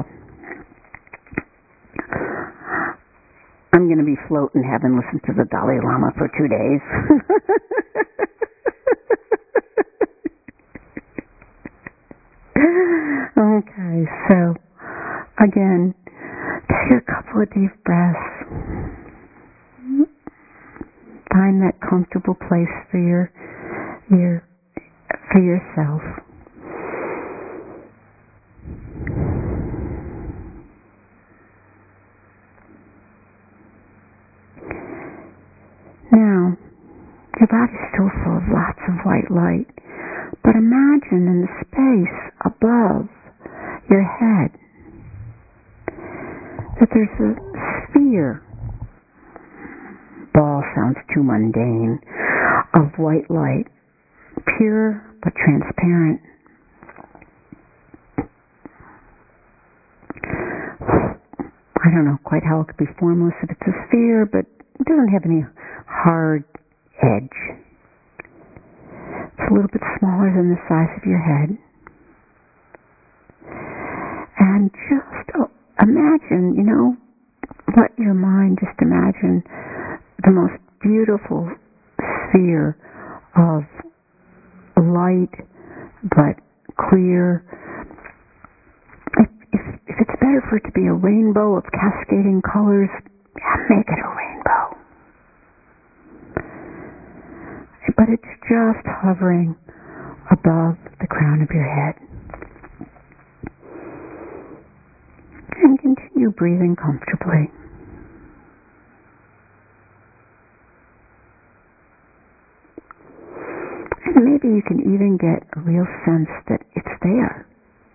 I'm going to be floating heaven, listen to the Dalai Lama for two days. Okay, so again, take a couple of deep breaths. Find that comfortable place for your your for yourself. Now, your body's still full of lots of white light, but imagine in the space above your head that there's a sphere. Ball sounds too mundane. Of white light, pure but transparent. I don't know quite how it could be formless if it's a sphere, but it doesn't have any hard edge. It's a little bit smaller than the size of your head. And just oh, imagine, you know, let your mind just imagine the most beautiful sphere of light, but clear. If, if, if it's better for it to be a rainbow of cascading colors, make it a rainbow. But it's just hovering above the crown of your head. you breathing comfortably. And maybe you can even get a real sense that it's there.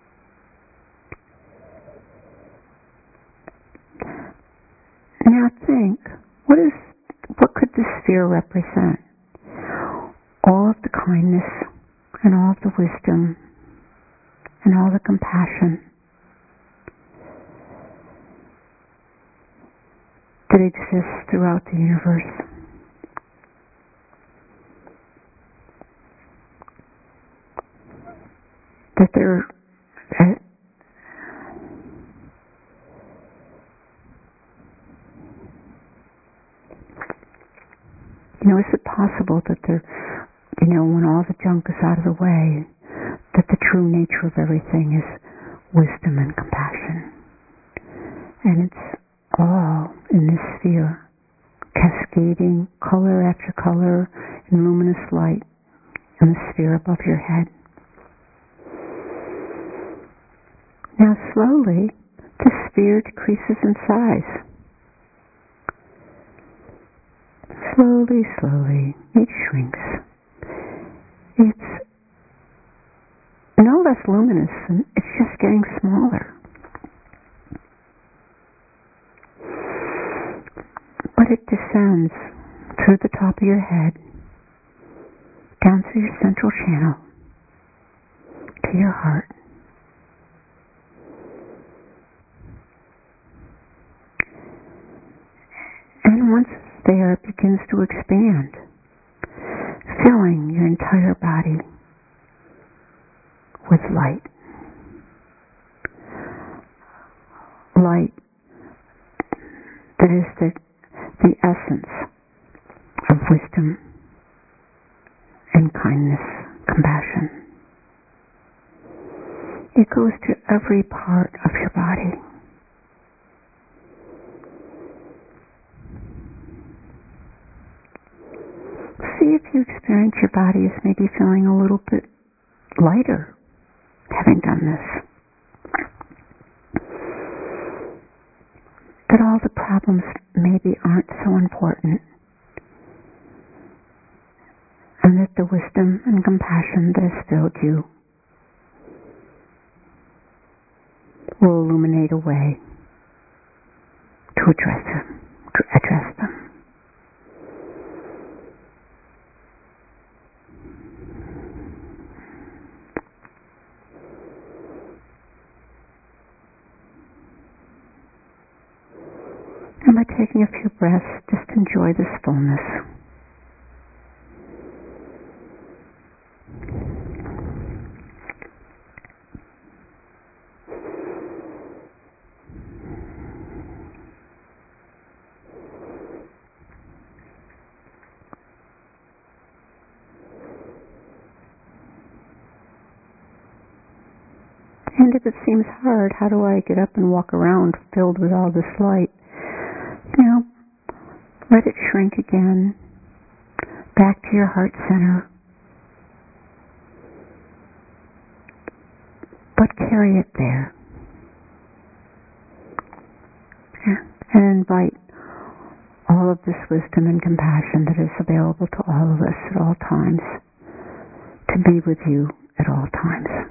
Now think, what is, what could this sphere represent? All of the kindness and all of the wisdom and all the compassion that exists throughout the universe. That there, that you know, is it possible that there, you know, when all the junk is out of the way, that the true nature of everything is wisdom and compassion, and it's all in this sphere, cascading color after color in luminous light in the sphere above your head. Now slowly, the sphere decreases in size. Slowly, slowly, it shrinks. It's no less luminous, and it's just getting smaller. But it descends through the top of your head, down through your central channel, to your heart. And once it's there, it begins to expand, filling your entire body with light. Light that is the, the essence of wisdom and kindness, compassion. It goes to every part of your body. See if you experience your body as maybe feeling a little bit lighter having done this. That all the problems maybe aren't so important, and that the wisdom and compassion that has filled you will illuminate a way to address them, to address them. And by taking a few breaths, just enjoy this fullness. And if it seems hard, how do I get up and walk around filled with all this light? You know, let it shrink again, back to your heart center. But carry it there. Yeah. And invite all of this wisdom and compassion that is available to all of us at all times to be with you at all times.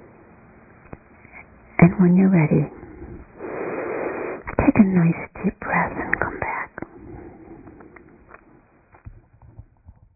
And when you're ready, take a nice deep breath.